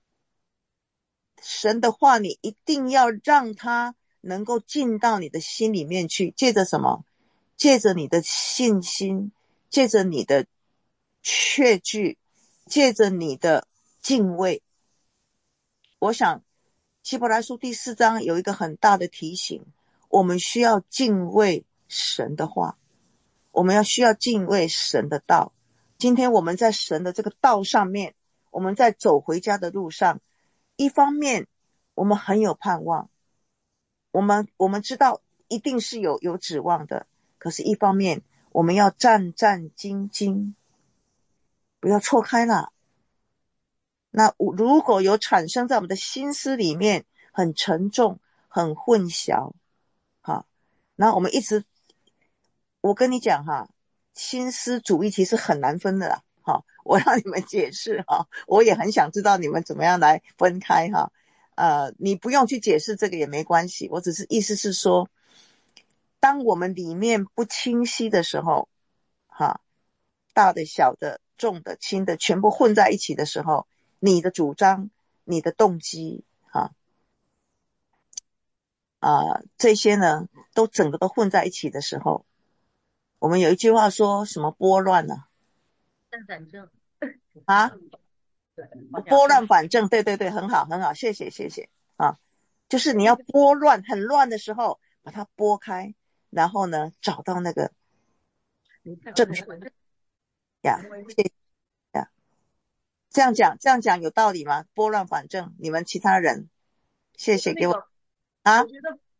神的话你一定要让它能够进到你的心里面去，借着什么？借着你的信心，借着你的确据，借着你的敬畏。我想希伯来书第四章有一个很大的提醒，我们需要敬畏神的话，我们要需要敬畏神的道。今天我们在神的这个道上面，我们在走回家的路上，一方面我们很有盼望，我们我们知道一定是有有指望的，可是一方面我们要战战兢兢，不要错开了。那如果有产生在我们的心思里面很沉重很混淆哈，那我们一直，我跟你讲哈，心思主义其实很难分的啦哈，我让你们解释哈，我也很想知道你们怎么样来分开哈。呃，你不用去解释这个也没关系，我只是意思是说，当我们里面不清晰的时候哈，大的小的重的轻的全部混在一起的时候，你的主张你的动机啊啊、呃、这些呢都整个都混在一起的时候，我们有一句话说什么拨乱呢、啊？啊拨乱反正，对对对，很好很好，谢谢谢谢啊，就是你要拨乱，很乱的时候把它拨开，然后呢找到那个正确呀，谢谢呀。这样讲这样讲有道理吗？拨乱反正，你们其他人谢谢给我啊。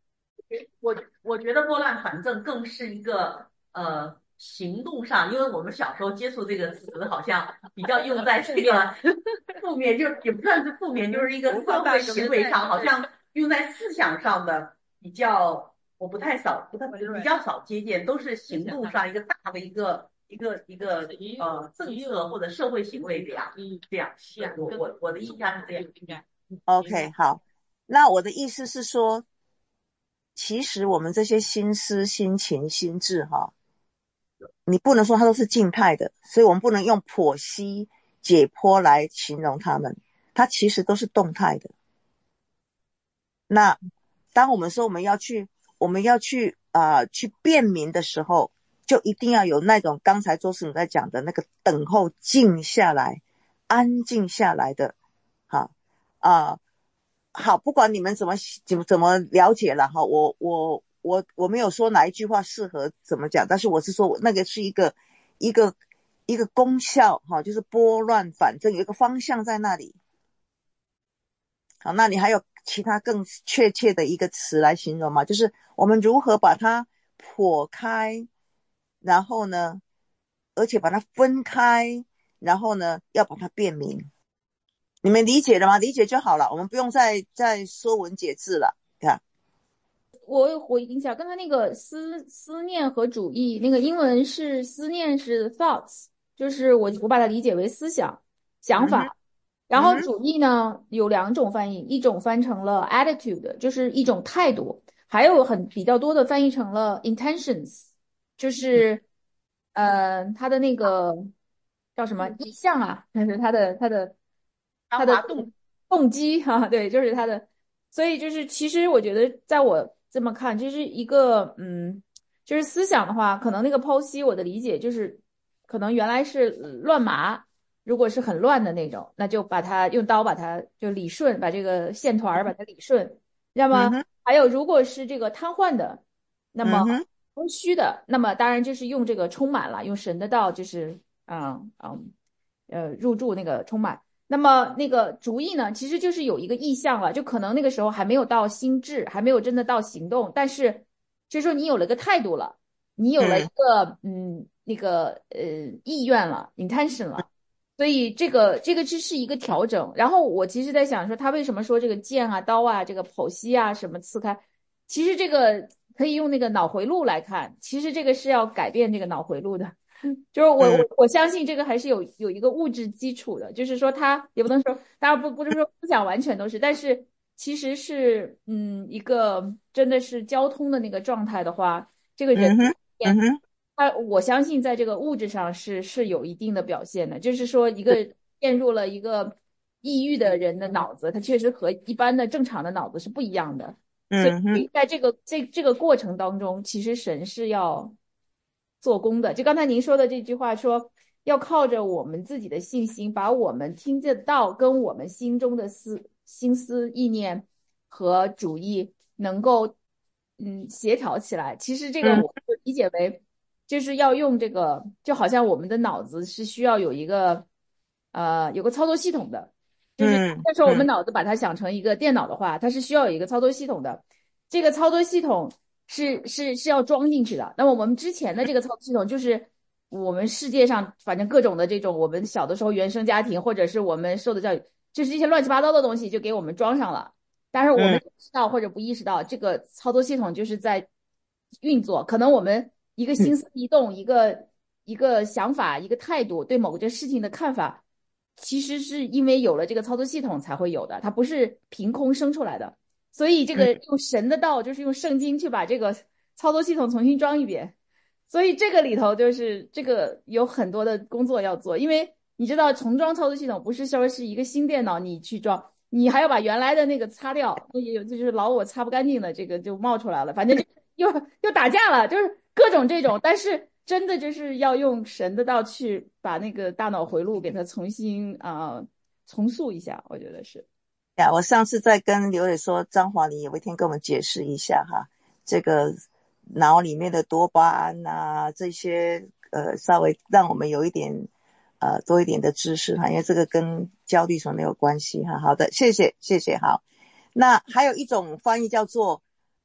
我我觉得拨乱反正更是一个呃行动上，因为我们小时候接触这个词，好像比较用在这个负面，就也不算是负面，就是一个社会行为上，好像用在思想上的比较，我不太少，不太比较少接见，都是行动上一个大的一个一个一个呃政策或者社会行为这样这样。我我我的印象是这样。 OK， 好，那我的意思是说，其实我们这些心思、心情、心智哈，你不能说它都是静态的，所以我们不能用剖析、解剖来形容它们，它其实都是动态的。那当我们说我们要去，我们要去啊、呃、去辨明的时候，就一定要有那种刚才周师母在讲的那个等候、静下来、安静下来的，好啊。呃好，不管你们怎么怎么怎么了解了哈，我我我我没有说哪一句话适合怎么讲，但是我是说那个是一个一个一个功效哈，就是拨乱反正，有一个方向在那里。好，那你还有其他更确切的一个词来形容吗？就是我们如何把它剖开，然后呢，而且把它分开，然后呢，要把它辨明。你们理解了吗？理解就好了，我们不用再再说文解字了。看， 我回应一下，刚才那个思思念和主义，那个英文是思念是 thoughts， 就是我我把它理解为思想、想法。 嗯、 然后主义呢有两种翻译，一种翻成了 attitude， 就是一种态度，还有很比较多的翻译成了 intentions， 就是呃它的那个叫什么意向啊，但是它的它的它的动动机哈、啊，对，就是它的。所以就是，其实我觉得，在我这么看，就是一个，嗯，就是思想的话，可能那个剖析，我的理解就是，可能原来是乱麻，如果是很乱的那种，那就把它用刀把它就理顺，把这个线团把它理顺。那么还有，如果是这个瘫痪的，那么空虚的，那么当然就是用这个充满了，用神的道，就是嗯嗯呃入住那个充满。那么那个主意呢，其实就是有一个意向了，就可能那个时候还没有到心智，还没有真的到行动，但是就是说你有了个态度了，你有了一个嗯那个呃意愿了 intention 了，所以这个这个只是一个调整。然后我其实在想说，他为什么说这个剑啊、刀啊、这个剖析啊什么刺开，其实这个可以用那个脑回路来看，其实这个是要改变这个脑回路的。就是我我我相信这个还是有有一个物质基础的，就是说它也不能说，当然不不是说思想完全都是，但是其实是嗯一个真的是交通的那个状态的话，这个人他我相信在这个物质上是是有一定的表现的，就是说一个陷入了一个抑郁的人的脑子，他确实和一般的正常的脑子是不一样的，所以在这个这这个过程当中，其实神是要做工的。就刚才您说的这句话说，要靠着我们自己的信心，把我们听得到跟我们心中的思心思意念和主意能够嗯协调起来。其实这个我就理解为就是要用这个，就好像我们的脑子是需要有一个呃有个操作系统的，就是那时候我们脑子把它想成一个电脑的话，它是需要有一个操作系统的。这个操作系统是是是要装进去的。那么我们之前的这个操作系统就是我们世界上反正各种的这种我们小的时候原生家庭或者是我们受的教育，就是一些乱七八糟的东西就给我们装上了。但是我们意识到或者不意识到，这个操作系统就是在运作。可能我们一个心思一动，一个一个想法，一个态度，对某个事情的看法，其实是因为有了这个操作系统才会有的，它不是凭空生出来的。所以这个用神的道，就是用圣经去把这个操作系统重新装一遍。所以这个里头就是这个有很多的工作要做，因为你知道重装操作系统不是说是一个新电脑你去装，你还要把原来的那个擦掉，那有就是老我擦不干净的这个就冒出来了，反正就又又打架了，就是各种这种。但是真的就是要用神的道去把那个大脑回路给它重新啊、呃、重塑一下，我觉得是。 呀，我上次在跟刘磊说，张华你有一天跟我们解释一下哈，这个脑里面的多巴胺啊，这些呃，稍微让我们有一点呃多一点的知识哈，因为这个跟焦虑什么没有关系哈。好的，谢谢谢谢。好，那还有一种翻译叫做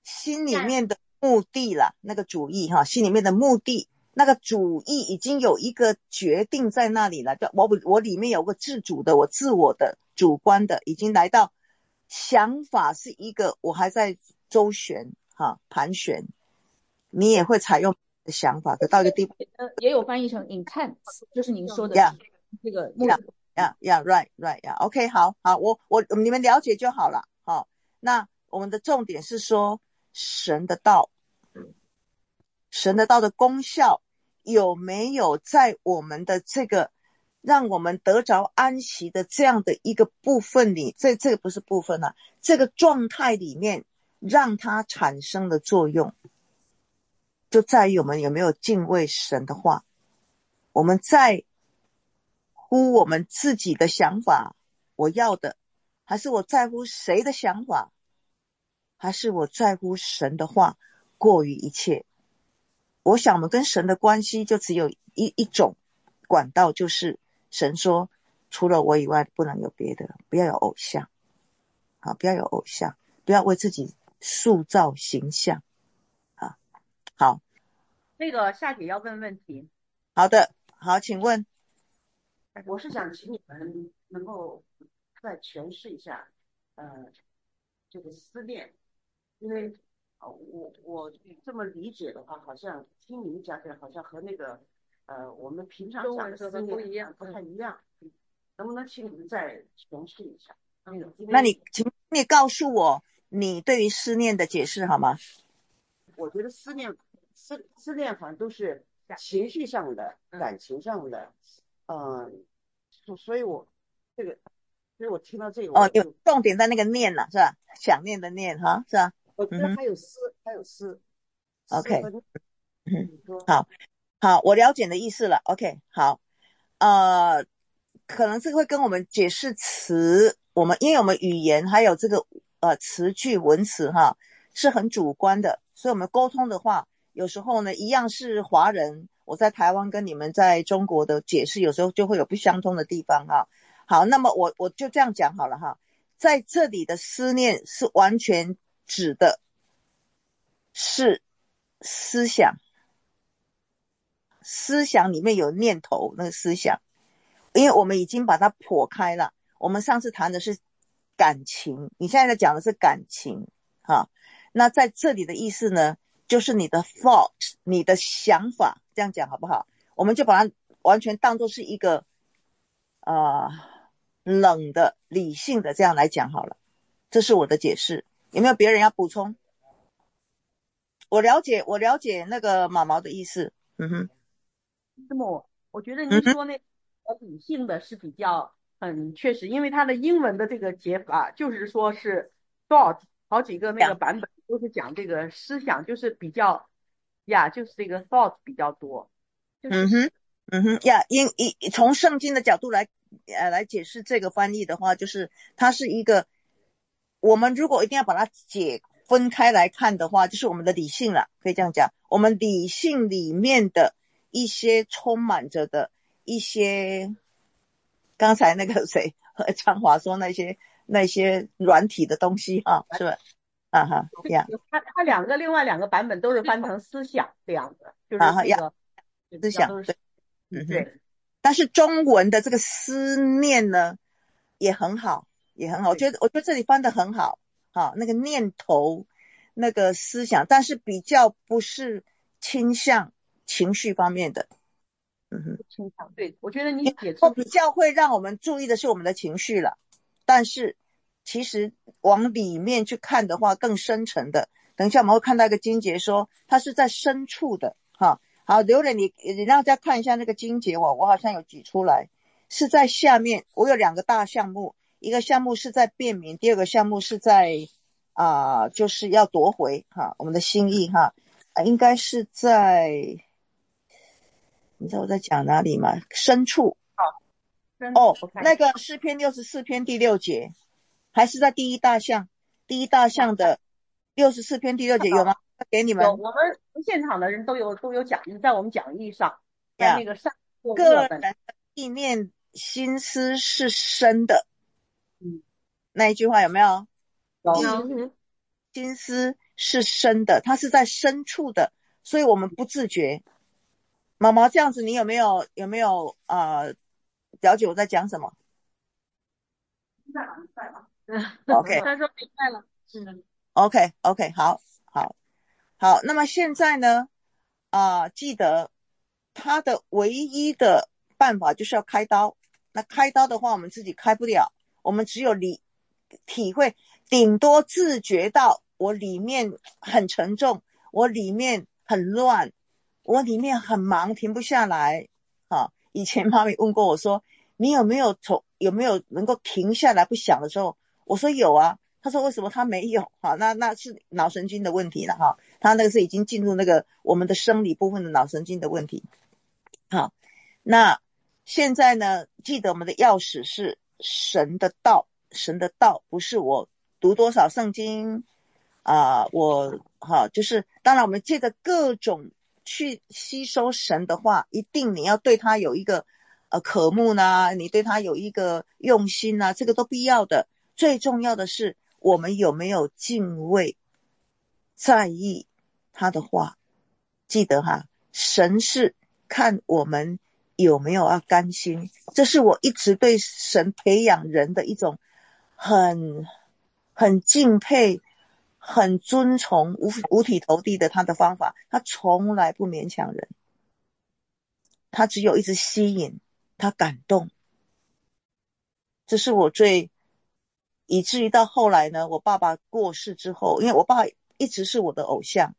心里面的目的啦，那个主意哈，心里面的目的，那个主意已经有一个决定在那里了。我我里面有个自主的，我自我的主观的，已经来到想法是一个，我还在周旋哈盘旋，你也会采用想法，可到一个地步， 呃，也有翻译成 intent， 就是您说的 yeah, 这个目的。 Yeah, yeah, right, right, yeah. OK, 好好，我我你们了解就好了。好，那我们的重点是说神的道，神的道的功效有没有在我们的这个让我们得着安息的这样的一个部分里，这这个不是部分啊，这个状态里面让它产生的作用，就在于我们有没有敬畏神的话，我们在乎我们自己的想法，我要的，还是我在乎谁的想法，还是我在乎神的话过于一切。我想我们跟神的关系就只有一一种管道，就是神说除了我以外不能有别的，不要有偶像，好，不要有偶像，不要为自己塑造形象。好，好， 那个夏姐要问问题。 好的，好，请问。 我是想请你们能够再诠释一下呃这个思念，因为呃我我这么理解的话，好像听你们讲讲，好像和那个呃我们平常讲的思念不一样，不太一样。能不能请你们再诠释一下？嗯， 那你请你告诉我你对于思念的解释好吗？ 我觉得思念思思念好像都是情绪上的、感情上的。嗯，所以我这个，所以我听到这个， 哦，有重点在那个念了，是吧？想念的念哈，是吧？ 我觉得还有思，嗯、还有思。 OK， 嗯，好，好，我了解你的意思了。OK， 好，呃，可能这会跟我们解释词，我们因为我们语言还有这个呃词句文词哈是很主观的，所以我们沟通的话，有时候呢一样是华人。我在台湾跟你们在中国的解释有时候就会有不相通的地方哈。好，那么我我就这样讲好了哈。在这里的思念是完全指的是思想，思想里面有念头，那个思想，因为我们已经把它剖开了。我们上次谈的是感情，你现在在讲的是感情哈。那在这里的意思呢，就是你的 thought， 你的想法，这样讲好不好？我们就把它完全当作是一个呃冷的理性的这样来讲好了，这是我的解释。有没有别人要补充？我了解，我了解那个毛毛的意思。嗯哼， 那么我觉得您说那理性的是比较很确实，因为它的英文的这个解法就是说是 thought， 好几个那个版本都是讲这个思想，就是比较呀，就是这个 thought 比较多。就是、 嗯哼，嗯哼呀，因一从圣经的角度来呃来解释这个翻译的话，就是它是一个，我们如果一定要把它解分开来看的话，就是我们的理性了，可以这样讲，我们理性里面的一些充满着的一些，刚才那个谁张华说那些那些软体的东西哈，是吧？啊哈呀， 它它两个另外两个版本都是翻成思想这样子，就是这个、 啊、思想对， 嗯对。 但是中文的这个思念呢，也很好，也很好。我觉得我觉得这里翻得很好，好，那个念头，那个思想，但是比较不是倾向情绪方面的。嗯哼， 倾向，对，我觉得你解释比较会让我们注意的是我们的情绪了，但是其实往里面去看的话，更深层的。等一下我们会看到一个经节说，它是在深处的，哈。好，刘磊，你你让大家看一下那个经节，我我好像有举出来，是在下面。我有两个大项目，一个项目是在辨明，第二个项目是在啊、呃，就是要夺回哈我们的心意哈、呃，应该是在，你知道我在讲哪里吗？深处。哦，那个诗篇六十四篇第六节，还是在第一大项，第一大项的六十四篇第六节有吗？给你们， 有，我们现场的人都有都有讲义，在我们讲义上，在那个上个人的意念心思是深的，嗯，那一句话有没有？ 有， 心思是深的，它是在深处的，所以我们不自觉。毛毛这样子，你有没有有没有呃了解我在讲什么？OK 他说明白了。嗯 OK OK 好好好，那么现在呢啊、呃，记得他的唯一的办法就是要开刀。那开刀的话，我们自己开不了，我们只有理体会，顶多自觉到我里面很沉重，我里面很乱，我里面很忙，停不下来。啊，以前妈咪问过我说，你有没有从有没有能够停下来不想的时候？我说有啊。他说为什么他没有？好，那那是脑神经的问题了哈，他那个是已经进入那个我们的生理部分的脑神经的问题。好，那现在呢，记得我们的钥匙是神的道，神的道不是我读多少圣经啊、呃，我哈就是当然我们借着各种去吸收神的话，一定你要对他有一个呃渴慕呢，你对他有一个用心啊，这个都必要的。最重要的是我们有没有敬畏在意他的话。记得哈，神是看我们有没有要甘心，这是我一直对神培养人的一种很很敬佩很尊崇五五体投地的他的方法。他从来不勉强人，他只有一直吸引，他感动。这是我最以至于到后来呢，我爸爸过世之后，因为我爸一直是我的偶像，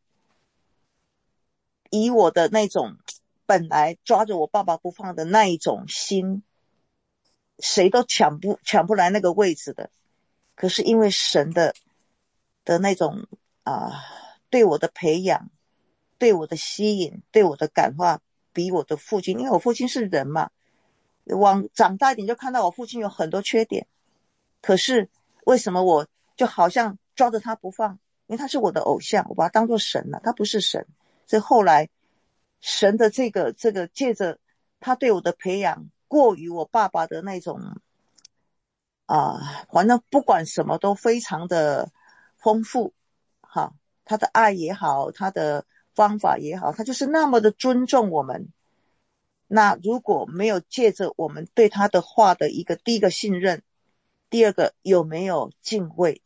以我的那种本来抓着我爸爸不放的那一种心，谁都抢不抢不来那个位置的。可是因为神的的那种啊、呃，对我的培养，对我的吸引，对我的感化，比我的父亲，因为我父亲是人嘛，往长大一点就看到我父亲有很多缺点，可是为什么我就好像抓着他不放？因为他是我的偶像，我把他当作神了，他不是神。所以后来神的这个这个借着他对我的培养，过于我爸爸的那种啊、呃，反正不管什么都非常的丰富哈，他的爱也好，他的方法也好，他就是那么的尊重我们。那如果没有借着我们对他的话的一个第一个信任，第二个有没有敬畏，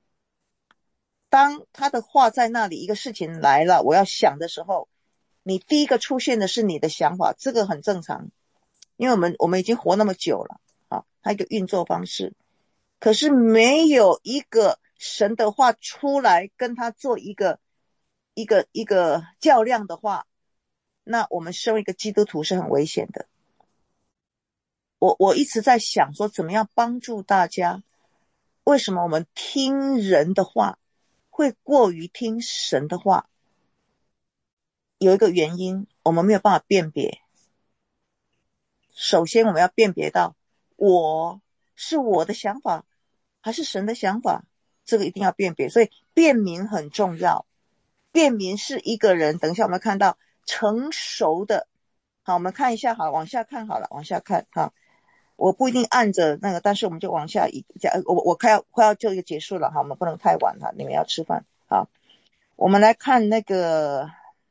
当他的话在那里，一个事情来了我要想的时候，你第一个出现的是你的想法，这个很正常，因为我们我们已经活那么久了啊，它一个运作方式。可是没有一个神的话出来跟他做一个一个一个较量的话，那我们身为一个基督徒是很危险的。我我一直在想说怎么样帮助大家，为什么我们听人的话会过于听神的话？有一个原因，我们没有办法辨别。首先我们要辨别到我是我的想法还是神的想法，这个一定要辨别，所以辨明很重要。辨明是一个人，等一下我们看到成熟的。好，我们看一下，好，往下看好了，往下看哈。我不一定按着那个，但是我们就往下一讲，我我快要快要就一个结束了哈，我们不能太晚哈，你们要吃饭。好，我们来看那个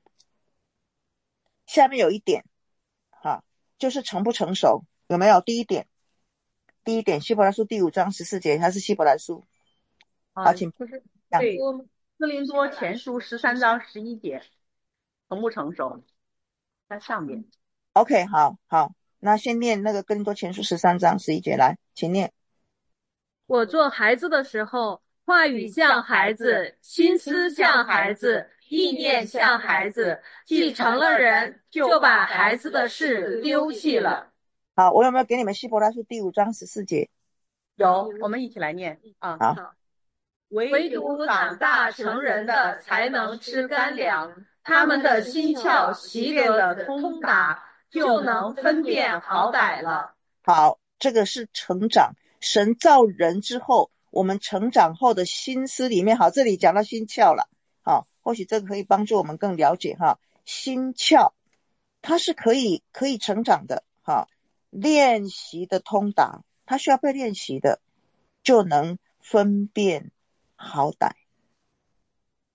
下面有一点哈，就是成不成熟，有没有？第一点，第一点，希伯来书第五章十四节，它是希伯来书。好，请就是对哥林多前书十三章十一节，成不成熟，在上面。 OK， 好好，那先念那个哥林多前书十三章十一节，来，请念。 我做孩子的时候，话语像孩子，心思像孩子，意念像孩子，既成了人，就把孩子的事丢弃了。 好，我有没有给你们希伯来书第五章十四节？ 有，我们一起来念啊。 好， 唯独长大成人的才能吃干粮，他们的心窍习得的通达，就能分辨好歹了。 好，这个是成长。神造人之后，我们成长后的心思里面，好，这里讲到心窍了，好，或许这个可以帮助我们更了解哈。心窍它是可以可以成长的，好，练习的通达，它需要被练习的，就能分辨好歹。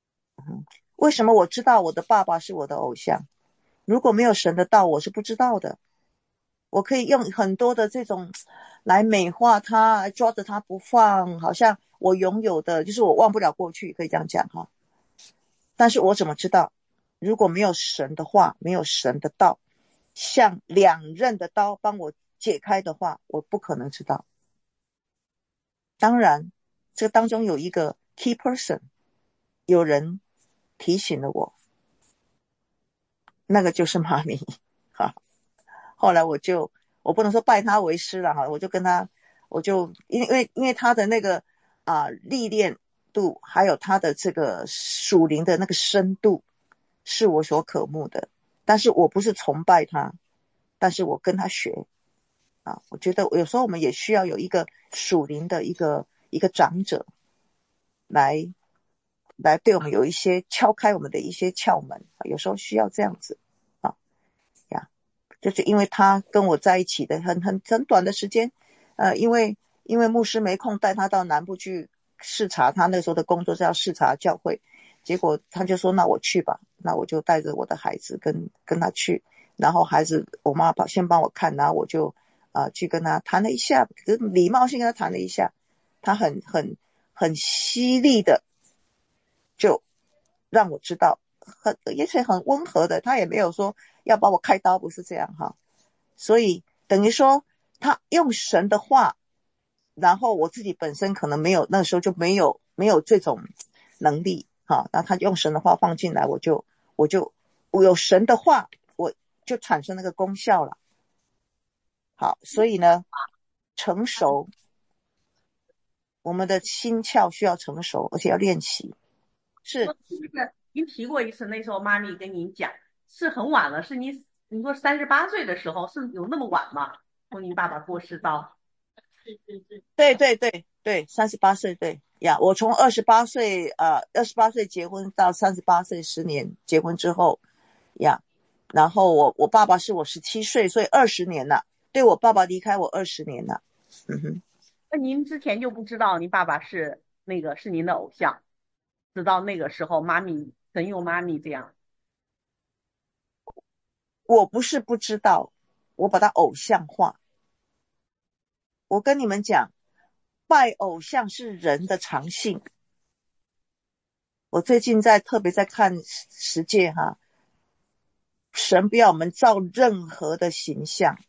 哼，为什么我知道我的爸爸是我的偶像？如果没有神的道，我是不知道的。我可以用很多的这种来美化他，抓着他不放，好像我拥有的就是我忘不了过去，可以这样讲哈。但是我怎么知道？如果没有神的话，没有神的道，像两刃的刀帮我解开的话，我不可能知道。当然，这当中有一个 key person， 有人提醒了我，那个就是妈咪哈。后来我就我不能说拜他为师了哈，我就跟他，我就因为因为他的那个啊、呃、历练度，还有他的这个属灵的那个深度，是我所渴慕的。但是我不是崇拜他，但是我跟他学啊。我觉得有时候我们也需要有一个属灵的一个一个长者来来对我们有一些敲开我们的一些窍门，有时候需要这样子啊呀。就是因为他跟我在一起的很很很短的时间，呃，因为因为牧师没空带他到南部去视察，他那时候的工作是要视察教会，结果他就说那我去吧，那我就带着我的孩子跟跟他去，然后孩子我妈妈先帮我看，然后我就呃去跟他谈了一下，可是礼貌性跟他谈了一下，他很很很犀利的就让我知道，很也是很温和的，他也没有说要把我开刀，不是这样哈。所以等于说他用神的话，然后我自己本身可能没有，那时候就没有没有这种能力哈，那他用神的话放进来，我就我就我有神的话，我就产生那个功效了。好，所以呢，成熟，我们的心窍需要成熟，而且要练习。是， 就是您提过一次，那时候妈咪跟您讲，是很晚了，是你你说三十八岁的时候，是有那么晚吗？从您爸爸过世到， 对对对对，三十八岁，对呀，我从二十八岁呃二十八岁结婚到三十八岁，十年结婚之后呀，然后我我爸爸是我十七岁，所以二十年了，对，我爸爸离开我二十年了。嗯哼， 那您之前就不知道您爸爸是那个是您的偶像，直到那个时候，妈咪神用妈咪这样。 我不是不知道，我把它偶像化。我跟你们讲，拜偶像是人的常性。我最近在特别在看十诫哈，神不要我们造任何的形象，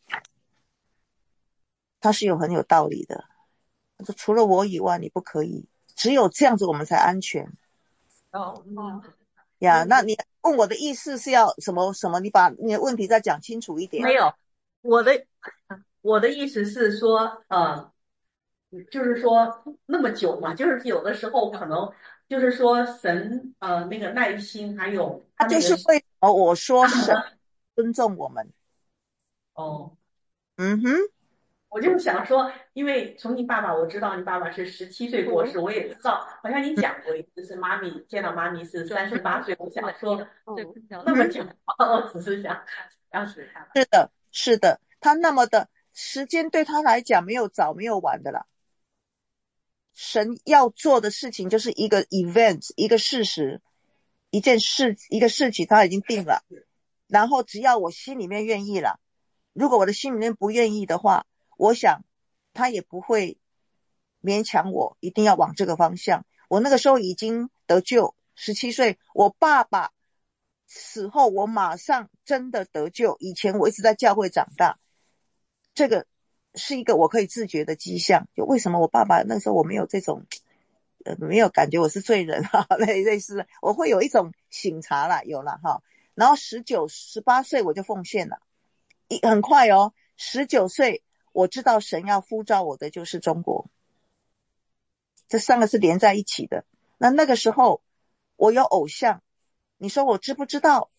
它是有很有道理的。他说除了我以外你不可以，只有这样子我们才安全。 哦哦呀，那你问我的意思是要什么什么？你把你的问题再讲清楚一点。 没有，我的我的意思是说，呃，就是说那么久嘛，就是有的时候可能就是说神呃那个耐心，还有他他那个就是为什么我说神尊重我们。 哦， 嗯哼， 我就是想说，因为从你爸爸我知道你爸爸是十七岁过世，我也知道好像你讲过一次是妈咪见到妈咪是三十八岁，我想说那么久，我只是想当时他是的，是的，他那么的时间对他来讲没有早没有晚的啦。神要做的事情就是一个 event， 一个事实，一件事，一个事情他已经定了，然后只要我心里面愿意了，如果我的心里面不愿意的话，我想他也不会勉强我一定要往这个方向。我那个时候已经得救，十七岁，我爸爸死后我马上真的得救。以前我一直在教会长大，这个是一个我可以自觉的迹象。就为什么我爸爸那时候我没有这种呃没有感觉我是罪人哈，类类似我会有一种醒察啦，有了哈。然后十九、十八岁我就奉献了，很快哦，十九岁我知道神要呼召我的就是中国，这三个是连在一起的。那那个时候我有偶像，你说我知不知道？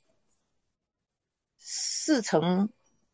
四成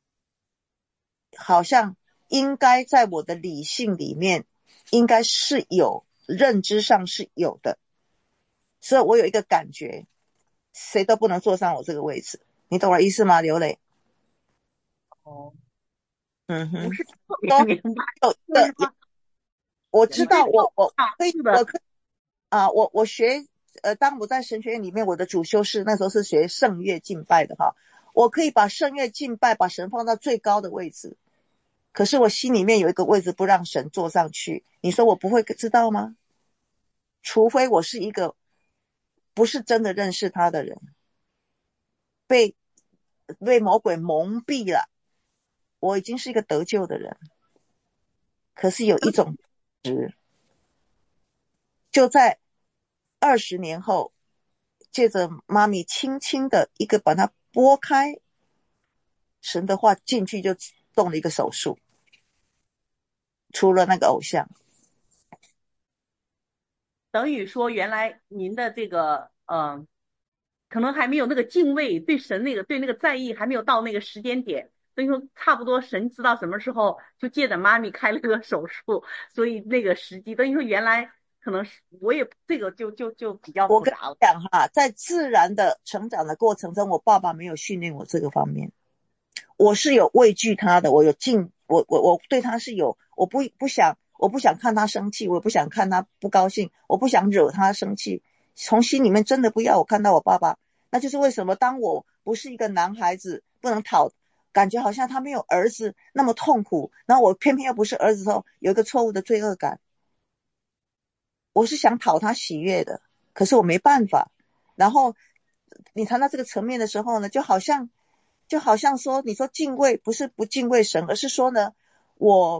好像应该在我的理性里面应该是有，认知上是有的，所以我有一个感觉，谁都不能坐上我这个位置，你懂我意思吗？刘磊？ 哦， 嗯哼， 不是特别明白， 有的，我知道，我我可以，我可以啊，我我学呃，当我在神学院里面，我的主修是那时候是学圣乐敬拜的哈，我可以把圣乐敬拜把神放到最高的位置，可是我心里面有一个位置不让神坐上去，你说我不会知道吗？除非我是一个不是真的认识他的人，被被魔鬼蒙蔽了，我已经是一个得救的人，可是有一种值，就在二十年后，借着妈咪轻轻的一个把它拨开，神的话进去就动了一个手术，除了那个偶像。 等于说原来您的这个呃可能还没有那个敬畏，对神那个对那个在意还没有到那个时间点，等于说差不多神知道什么时候就借着妈咪开了个手术，所以那个时机等于说原来可能是我也这个就就就比较复杂了。 我跟你讲哈，在自然的成长的过程中，我爸爸没有训练我这个方面，我是有畏惧他的，我有敬，我我我对他是有，我不不想，我不想看他生气，我也不想看他不高兴，我不想惹他生气，从心里面真的不要我看到我爸爸。那就是为什么当我不是一个男孩子，不能讨，感觉好像他没有儿子那么痛苦，然后我偏偏又不是儿子的时候，有一个错误的罪恶感。我是想讨他喜悦的，可是我没办法。然后你谈到这个层面的时候呢，就好像就好像说，你说敬畏不是不敬畏神，而是说呢，我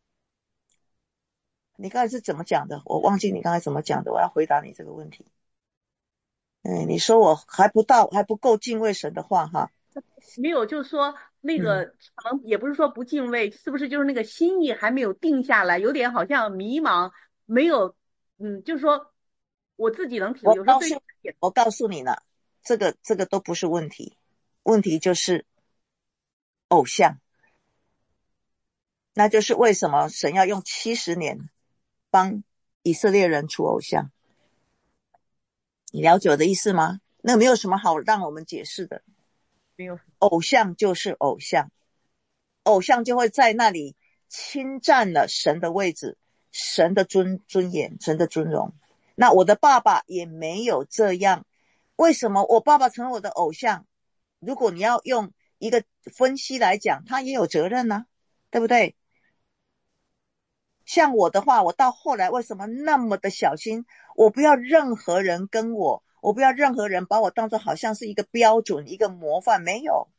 你刚才是怎么讲的？我忘记你刚才怎么讲的，我要回答你这个问题。嗯，你说我还不到还不够敬畏神的话哈， 没有，就是说那个、嗯、可能也不是说不敬畏，是不是就是那个心意还没有定下来，有点好像迷茫，没有，嗯，就是说我自己能体会。 我告诉我告诉你了，这个这个都不是问题，问题就是偶像。那就是为什么神要用七十年帮以色列人除偶像。你了解我的意思吗？那没有什么好让我们解释的， 没有， 偶像就是偶像，偶像就会在那里侵占了神的位置，神的尊尊严，神的尊荣。那我的爸爸也没有这样，为什么我爸爸成为我的偶像？如果你要用一个分析来讲，他也有责任啊，对不对？像我的话，我到后来为什么那么的小心，我不要任何人跟我，我不要任何人把我当作好像是一个标准，一个模范，没有。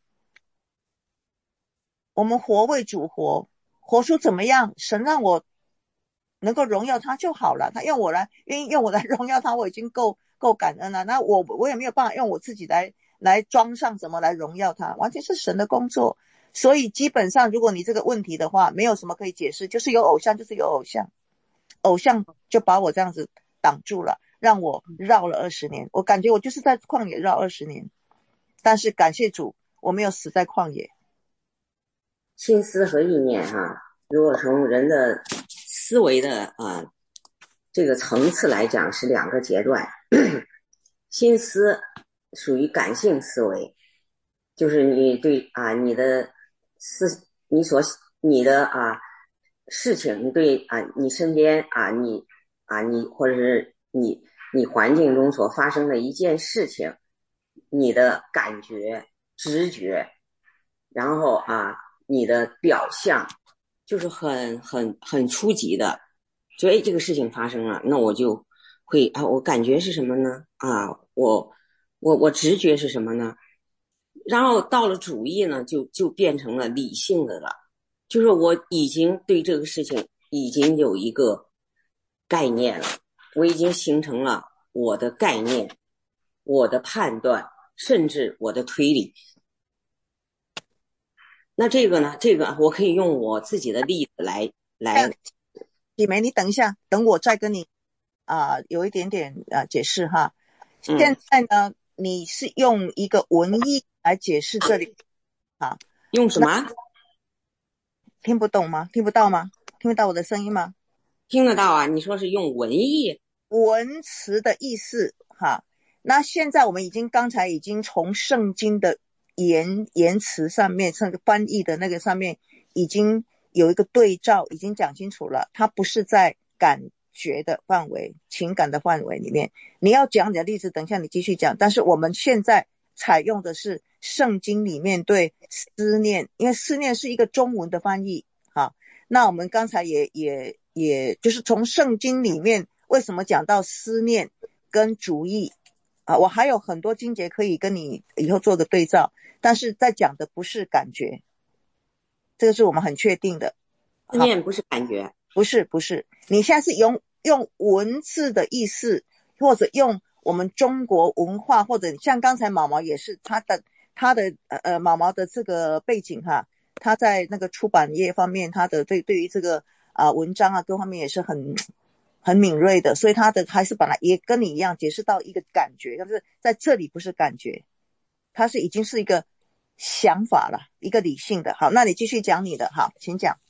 我们活为主活，活出怎么样，神让我能够荣耀他就好了，他用我来愿意用我来荣耀他，我已经够够感恩了。那我我也没有办法用我自己来来装上什么来荣耀他，完全是神的工作。所以基本上如果你这个问题的话，没有什么可以解释，就是有偶像就是有偶像，偶像就把我这样子挡住了，让我绕了二十年，我感觉我就是在旷野绕二十年，但是感谢主，我没有死在旷野。 心思和意念哈、啊，如果从人的思维的啊、呃、这个层次来讲是两个阶段，心思属于感性思维，就是你对啊你的思你所你的啊事情，你对啊你身边啊你啊你或者是你你环境中所发生的一件事情，你的感觉直觉，然后啊你的表象就是很很很初级的，就哎这个事情发生了，那我就会啊我感觉是什么呢？啊我我我直觉是什么呢？然后到了主义呢，就就变成了理性的了，就是我已经对这个事情已经有一个概念了，我已经形成了我的概念，我的判断，甚至我的推理。那这个呢？这个我可以用我自己的例子来来。 李梅，你等一下，等我再跟你啊、呃、有一点点啊、呃、解释哈。现在呢，嗯、你是用一个文意来解释这里啊？ 用什么？ 听不懂吗？听不到吗？听不到我的声音吗？ 听得到啊！你说是用文意文词的意思哈。那现在我们已经刚才已经从圣经的言言辞上面，那个翻译的那个上面已经有一个对照，已经讲清楚了，它不是在感觉的范围、情感的范围里面，你要讲你的例子，等一下你继续讲。但是我们现在采用的是圣经里面对思念，因为思念是一个中文的翻译。好，那我们刚才也也也就是从圣经里面为什么讲到思念跟主意啊？我还有很多经节可以跟你以后做个对照，但是在讲的不是感觉，这个是我们很确定的。 思念不是感觉， 不是不是，你现在是用用文字的意思，或者用我们中国文化，或者像刚才毛毛也是他的他的呃毛毛的这个背景哈，他在那个出版业方面，他的对对于这个啊、呃、文章啊各方面也是很很敏锐的，所以他的还是本来也跟你一样解释到一个感觉，但是在这里不是感觉，它是已经是一个想法了，一个理性的。好，那你继续讲你的，好，请讲。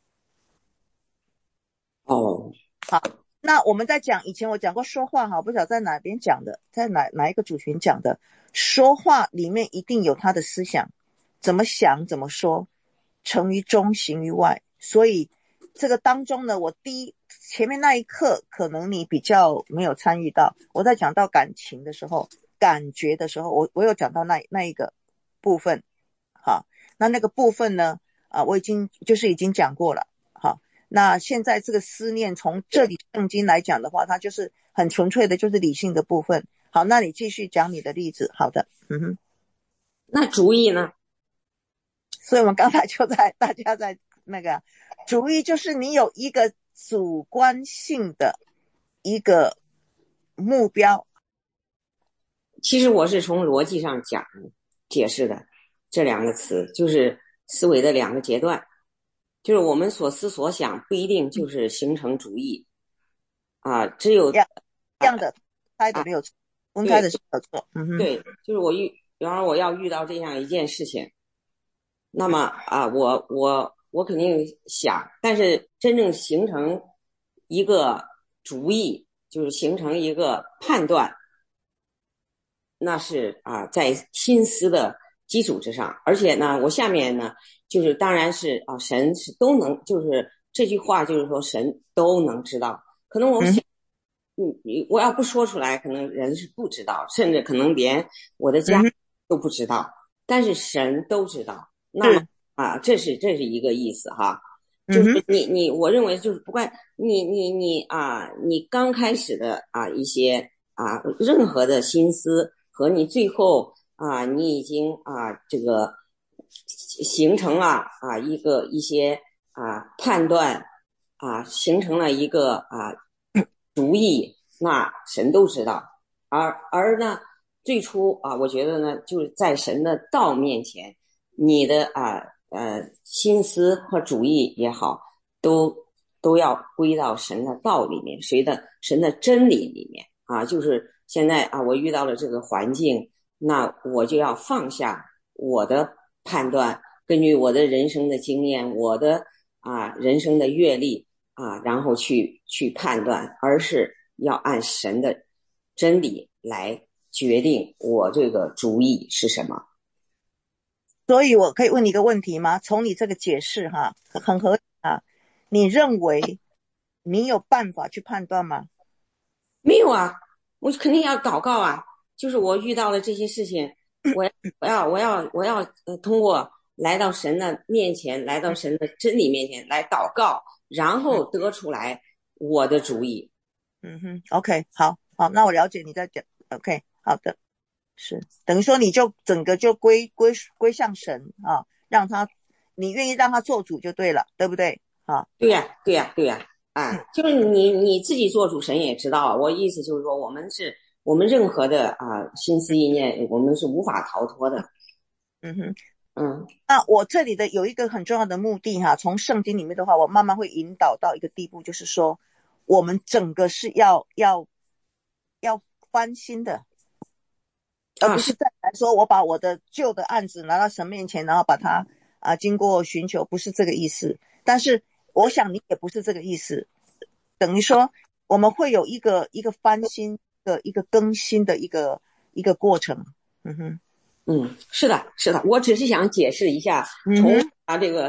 哦， 好，那我们在讲以前我讲过说话哈，不晓得在哪边讲的，在哪哪一个主群讲的，说话里面一定有他的思想，怎么想怎么说，成于中行于外。所以这个当中呢，我第一前面那一刻可能你比较没有参与到，我在讲到感情的时候，感觉的时候，我我有讲到那那一个部分。好，那那个部分呢啊，我已经就是已经讲过了。好，那现在这个思念从这里圣经来讲的话，它就是很纯粹的就是理性的部分。好，那你继续讲你的例子。好的，嗯哼。 那主意呢？ 所以我们刚才就在大家在那个主意，就是你有一个主观性的一个目标。 其实我是从逻辑上讲解释的这两个词，就是思维的两个阶段，就是我们所思所想不一定就是形成主意啊，只有这样的猜的没有错，分开的是没有错。嗯哼， 对，就是我遇，比方说我要遇到这样一件事情，那么啊，我我我肯定想，但是真正形成一个主意，就是形成一个判断，那是啊，在心思的基础之上。而且呢，我下面呢，就是当然是啊，神是都能，就是这句话就是说神都能知道。可能我想，嗯，我要不说出来，可能人是不知道，甚至可能连我的家都不知道，但是神都知道。那么啊，这是这是一个意思哈。就是你你，我认为就是不管你你你啊，你刚开始的啊一些啊任何的心思和你最后啊你已经啊这个形成了啊一个一些啊判断啊形成了一个啊主意，那神都知道。而而呢最初啊，我觉得呢就是在神的道面前，你的啊。呃，心思和主意也好，都都要归到神的道里面，谁的神的真理里面啊。就是现在啊，我遇到了这个环境，那我就要放下我的判断，根据我的人生的经验，我的啊人生的阅历啊，然后去去判断，而是要按神的真理来决定我这个主意是什么。 所以我可以问你一个问题吗？从你这个解释哈，很合理啊。你认为你有办法去判断吗？ 没有啊，我肯定要祷告啊。就是我遇到了这些事情，我我要我要我要呃通过来到神的面前，来到神的真理面前来祷告，然后得出来我的主意。 嗯哼 ，OK， 好，好，那我了解你在讲 ，OK， 好的。是等于说你就整个就归归归向神啊，让他你愿意让他做主就对了，对不对啊？ 对呀、啊、对呀、啊、对呀、啊，啊，就是你你自己做主，神也知道。我意思就是说，我们是我们任何的啊心思意念，我们是无法逃脱的。 嗯哼， 嗯， 那我这里的有一个很重要的目的哈，从圣经里面的话，我慢慢会引导到一个地步，就是说我们整个是要要要翻新的。而不是再来说我把我的旧的案子拿到神面前，然后把它啊经过寻求，不是这个意思。但是我想你也不是这个意思，等于说我们会有一个一个翻新的一个更新的一个一个过程。嗯哼， 嗯，是的，是的，我只是想解释一下，从啊这个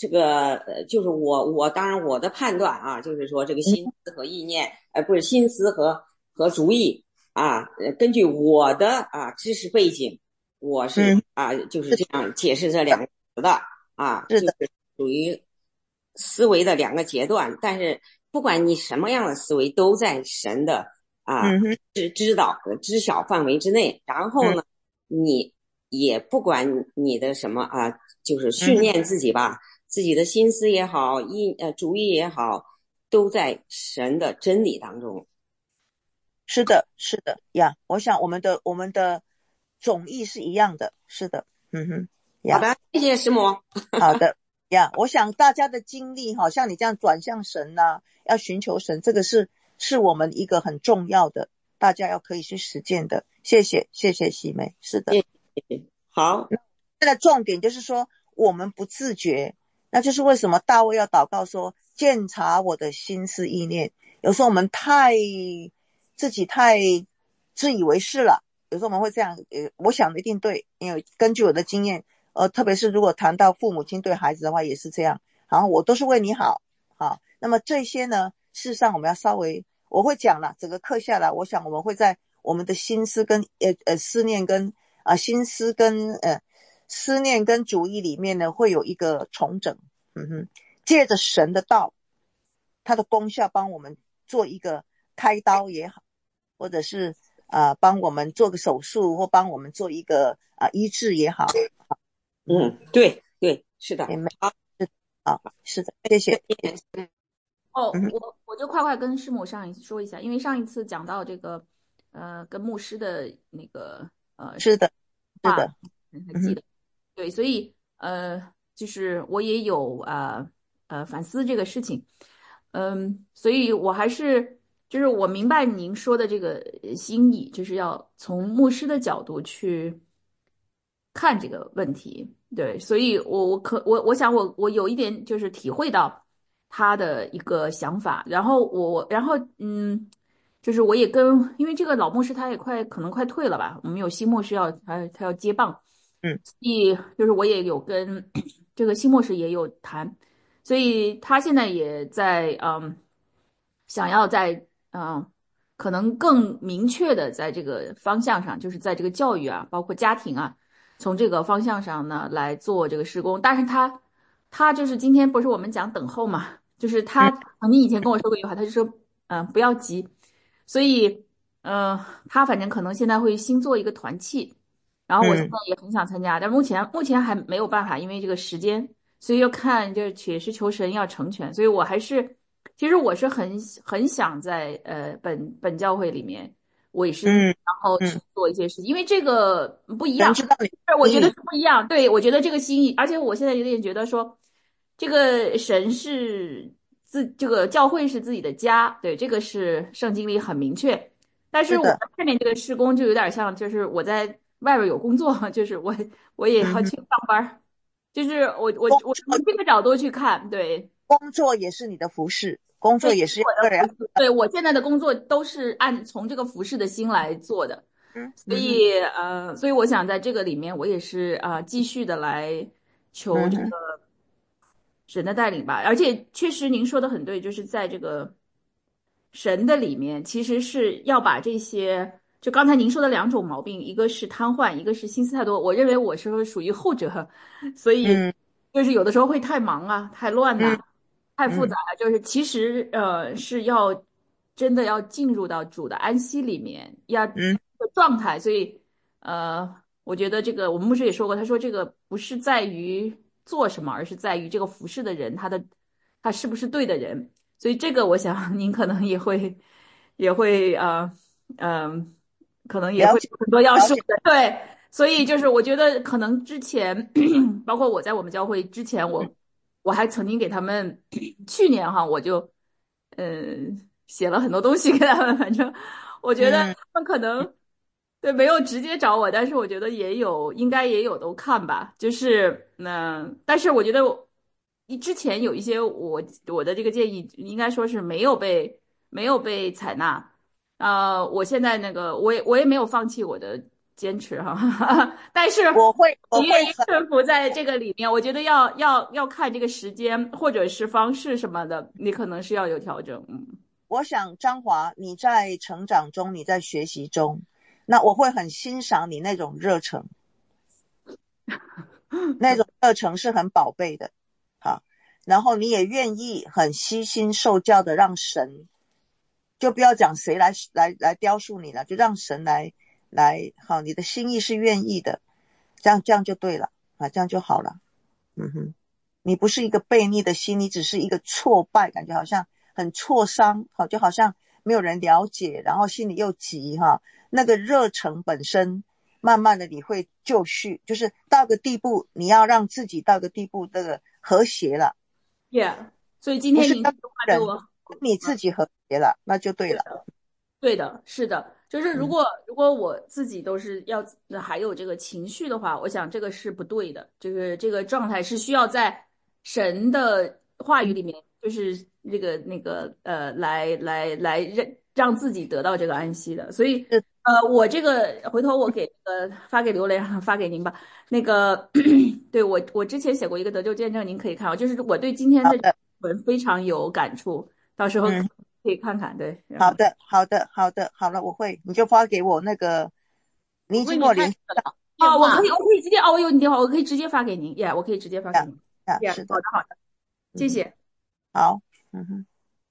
这个呃，就是我我当然我的判断啊，就是说这个心思和意念，呃，不是心思和和主意啊，呃根据我的啊知识背景，我是、 嗯啊就是这样解释这两个词的啊， 是的， 就是属于思维的两个阶段，但是不管你什么样的思维，都在神的啊嗯哼， 知知道和知晓范围之内。然后呢，你也不管你的什么啊，就是训练自己吧，自己的心思也好，意呃主意也好，都在神的真理当中。 是的，是的呀。我想我们的我们的总意是一样的，是的，嗯哼，呀。 好的，谢谢师母。 好的呀，我想大家的经历哈，像你这样转向神呐、要寻求神，这个是是我们一个很重要的，大家要可以去实践的。谢谢，谢谢喜梅，是的。 谢谢。好， 现在重点就是说，我们不自觉，那就是为什么大卫要祷告说，鉴察我的心思意念。有时候我们太自己太自以为是了，有时候我们会这样，呃，我想的一定对，因为根据我的经验。呃，特别是如果谈到父母亲对孩子的话，也是这样。然后我都是为你好，好。那么这些呢，事实上我们要稍微，我会讲了，整个课下来，我想我们会在我们的心思跟呃呃思念跟啊、呃、心思跟呃思念跟主意里面呢，会有一个重整。嗯哼，借着神的道，它的功效帮我们做一个开刀也好，或者是啊、呃、帮我们做个手术，或帮我们做一个啊、呃、医治也好。 嗯，对对，是的，好， 是的，好，是的，谢谢。 哦， 嗯我我就快快跟师母上一次说一下，因为上一次讲到这个，呃，跟牧师的那个呃是的，是话， 的， 还记得，对，所以呃，就是我也有呃呃反思这个事情，嗯，所以我还是就是我明白您说的这个呃心意，就是要从牧师的角度去看这个问题，对，所以我我可我我想我我有一点就是体会到他的一个想法，然后我然后嗯，就是我也跟因为这个老牧师他也快可能快退了吧，我们有新牧师要他他要接棒， 嗯， 所以就是我也有跟这个新牧师也有谈，所以他现在也在嗯想要在嗯。可能更明确的在这个方向上，就是在这个教育啊，包括家庭啊，从这个方向上呢来做这个施工。但是他他就是今天不是我们讲等候嘛，就是他曾经以前跟我说过一句话，他就说嗯、呃不要急，所以嗯、呃他反正可能现在会新做一个团契，然后我现在也很想参加，但目前目前还没有办法，因为这个时间，所以要看就是且是求神要成全，所以我还是。其实我是很很想在呃本本教会里面委身， 嗯然后去做一些事情，因为这个不一样， 知道你我觉得是不一样。对，我觉得这个心意，而且我现在有点觉得说，这个神是自这个教会是自己的家，对，这个是圣经里很明确。但是我下面这个施工就有点像，就是我在外边有工作，就是我我也要去上班，就是我我我从这个角度去看，对。 工作也是你的服饰，工作也是我的服饰，对我现在的工作都是按从这个服饰的心来做的， 嗯， 所以呃，所以我想在这个里面，我也是啊、呃，继续的来求这个神的带领吧。而且确实您说的很对，就是在这个神的里面，其实是要把这些。就刚才您说的两种毛病，一个是瘫痪，一个是心思太多。我认为我是属于后者，所以就是有的时候会太忙啊，太乱呐、啊。太复杂了，就是其实呃是要真的要进入到主的安息里面，要嗯状态，所以呃，我觉得这个我们牧师也说过，他说这个不是在于做什么，而是在于这个服侍的人他的他是不是对的人，所以这个我想您可能也会也会呃嗯、呃，可能也会有很多要说的，对，所以就是我觉得可能之前包括我在我们教会之前我。我还曾经给他们，去年哈，我就，嗯，写了很多东西给他们。反正我觉得他们可能对没有直接找我，但是我觉得也有，应该也有都看吧。就是那、呃，但是我觉得你之前有一些我我的这个建议，应该说是没有被没有被采纳。呃，我现在那个我也我也没有放弃我的坚持哈，但是我会我你愿意会很顺服在这个里面，我觉得要要要看这个时间或者是方式什么的，你可能是要有调整。嗯， 我想张华，你在成长中，你在学习中，那我会很欣赏你那种热忱，那种热忱是很宝贝的。好，然后你也愿意很悉心受教的让神，就不要讲谁来来来雕塑你了，就让神来来，好，你的心意是愿意的，这样这样就对了啊，这样就好了。嗯哼，你不是一个悖逆的心，你只是一个挫败，感觉好像很挫伤，好，就好像没有人了解，然后心里又急哈，那个热忱本身，慢慢的你会就绪，就是到个地步，你要让自己到个地步，这个和谐了。 Yeah， 所以今天您这句话对我， 你自己和谐了，那就对了。 对的，是的，就是如果、嗯、如果我自己都是要还有这个情绪的话，我想这个是不对的，这个这个状态是需要在神的话语里面，就是那个那个呃，来来来让让自己得到这个安息的。所以呃，我这个回头我给呃发给刘雷，发给您吧。那个对我我之前写过一个得救见证，您可以看啊，就是我对今天的文非常有感触，到时候可以看看。对， 好的好的好的，好了，我会，你就发给我那个，你已经跟我联系了哦，我可以我可以直接哦，我有你电话，我可以直接发给您，耶、yeah, 我可以直接发给您。 Yeah, yeah, 是的， 好的好的，谢谢。 嗯、好，嗯哼。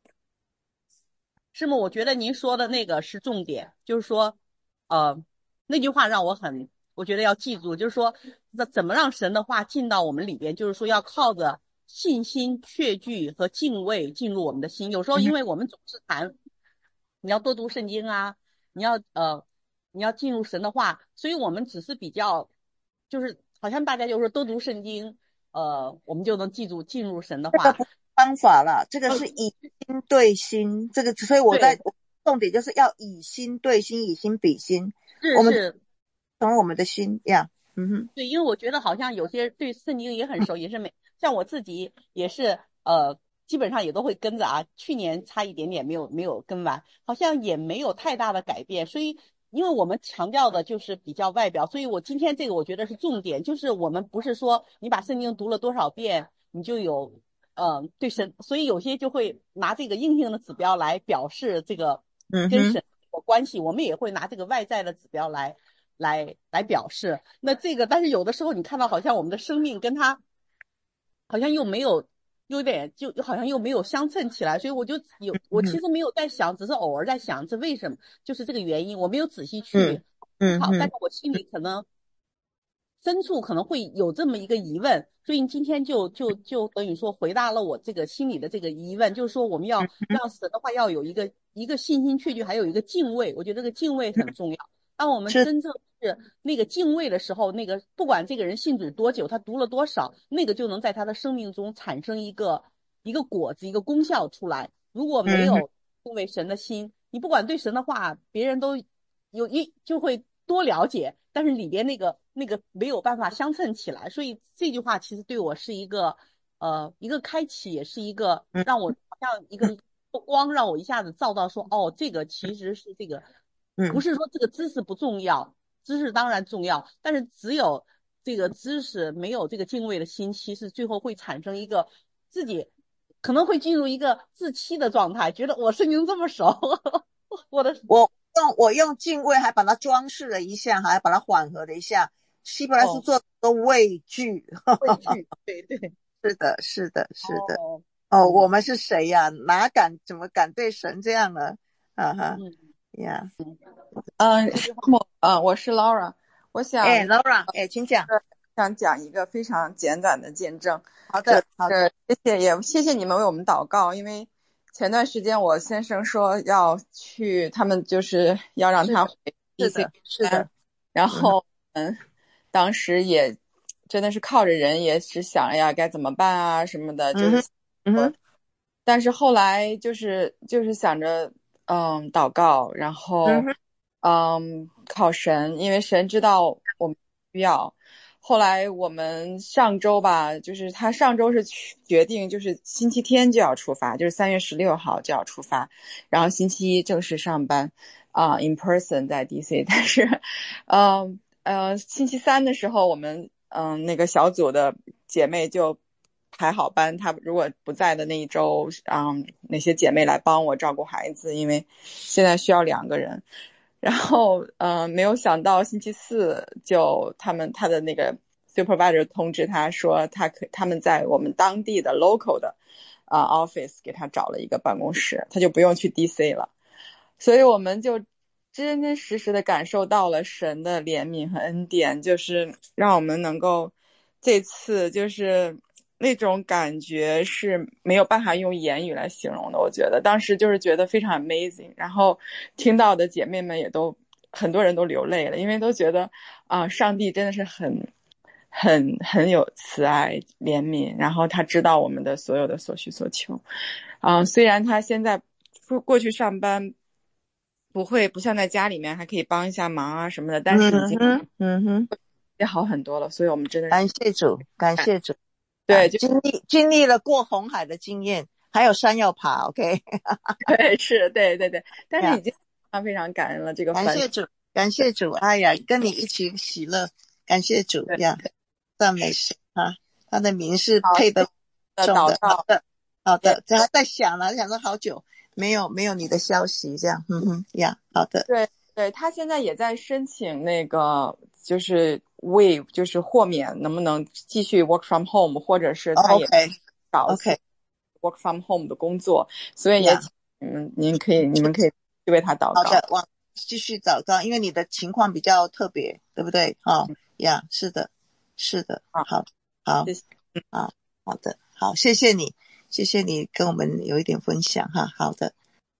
师母，我觉得您说的那个是重点，就是说，呃，那句话让我很，我觉得要记住，就是说，那怎么让神的话进到我们里边，就是说要靠着信心、确据和敬畏进入我们的心。有时候，因为我们总是谈，你要多读圣经啊，你要呃，你要进入神的话，所以我们只是比较，就是好像大家就说多读圣经，呃，我们就能记住进入神的话。 方法了，这个是以心对心，这个所以我在重点就是要以心对心，以心比心， 是我们成为我们的心呀， yeah, 嗯哼， 对，因为我觉得好像有些对圣经也很熟，也是没像我自己也是呃，基本上也都会跟着啊。去年差一点点没有没有跟完，好像也没有太大的改变，所以因为我们强调的就是比较外表，所以我今天这个我觉得是重点，就是我们不是说你把圣经读了多少遍你就有。嗯，对神，所以有些就会拿这个硬性的指标来表示这个跟神有关系，嗯、我们也会拿这个外在的指标来来来表示。那这个，但是有的时候你看到好像我们的生命跟他好像又没有有点就好像又没有相称起来，所以我就有我其实没有在想，只是偶尔在想这为什么，就是这个原因，我没有仔细去嗯好，但是我心里可能。深处可能会有这么一个疑问，所以你今天就就就等于说回答了我这个心里的这个疑问，就是说我们要让神的话要有一个一个信心确据，还有一个敬畏，我觉得这个敬畏很重要。当我们真正是那个敬畏的时候，那个不管这个人信主多久，他读了多少，那个就能在他的生命中产生一个一个果子，一个功效出来。如果没有敬畏神的心，你不管对神的话，别人都有一就会多了解，但是里边那个那个没有办法相称起来，所以这句话其实对我是一个呃一个开启，也是一个让我好像一个光让我一下子照到说，哦，这个其实是这个，不是说这个知识不重要，知识当然重要，但是只有这个知识没有这个敬畏的心，其实最后会产生一个自己可能会进入一个自欺的状态，觉得我圣经这么熟，我的我。用我用敬畏还把它装饰了一下，还把它缓和了一下。希伯来书做的畏惧， 畏惧，对对， 是的，是的，是的。 哦， 哦我们是谁呀、啊？哪敢怎么敢对神这样呢？啊哈，呀， 嗯，我啊，我是 Laura， 我想， 哎 ，Laura， 哎，请讲， 想讲一个非常简短的见证。 好的，好的， 谢谢，也谢谢你们为我们祷告，因为。前段时间我先生说要去，他们就是要让他回 D C， 是的， 然后嗯，当时也真的是靠着人，也是想呀该怎么办啊什么的，就是， 嗯哼， 但是后来就是就是想着嗯祷告，然后嗯靠神，因为神知道我们需要， 后来我们上周吧，就是他上周是决定，就是星期天就要出发，就是三月十六号就要出发，然后星期一正式上班，啊、uh, ，in person 在 D C。但是，呃呃，星期三的时候，我们嗯、呃、那个小组的姐妹就排好班，她如果不在的那一周，嗯，那些姐妹来帮我照顾孩子，因为现在需要两个人。然后，嗯、呃，没有想到星期四就他们他的那个 supervisor 通知他说，他可他们在我们当地的 local 的啊、呃、office 给他找了一个办公室，他就不用去 D C 了。所以我们就真真实实的感受到了神的怜悯和恩典，就是让我们能够这次就是那种感觉是没有办法用言语来形容的。我觉得当时就是觉得非常 amazing， 然后听到的姐妹们也都很多人都流泪了，因为都觉得啊、呃，上帝真的是很很很有慈爱怜悯，然后他知道我们的所有的所需所求。啊、呃，虽然他现在过去上班不会不像在家里面还可以帮一下忙啊什么的，但是已经嗯哼也好很多了，所以我们真的感谢主，感谢主。 对， 就经历经历了过红海的经验，还有山要爬 ，OK 对，是，对对对，但是已经非常非常感恩了。这个感谢主，感谢主，哎呀，跟你一起喜乐，感谢主呀，赞美神啊，他的名是配得重的。好的，好的，这还在想了，想了好久，没有没有你的消息，这样，嗯哼呀，好的， 对对，他现在也在申请那个就是 waive， 就是豁免，能不能继续 work from home， 或者是他也找 OK work from home 的工作，所以也嗯，您可以，你们可以为他祷告。 好的，往继续祷告，因为你的情况比较特别，对不对？好、哦、呀，是的，是的，好，好，好，好，好的，好，谢谢你，谢谢你跟我们有一点分享哈，好的。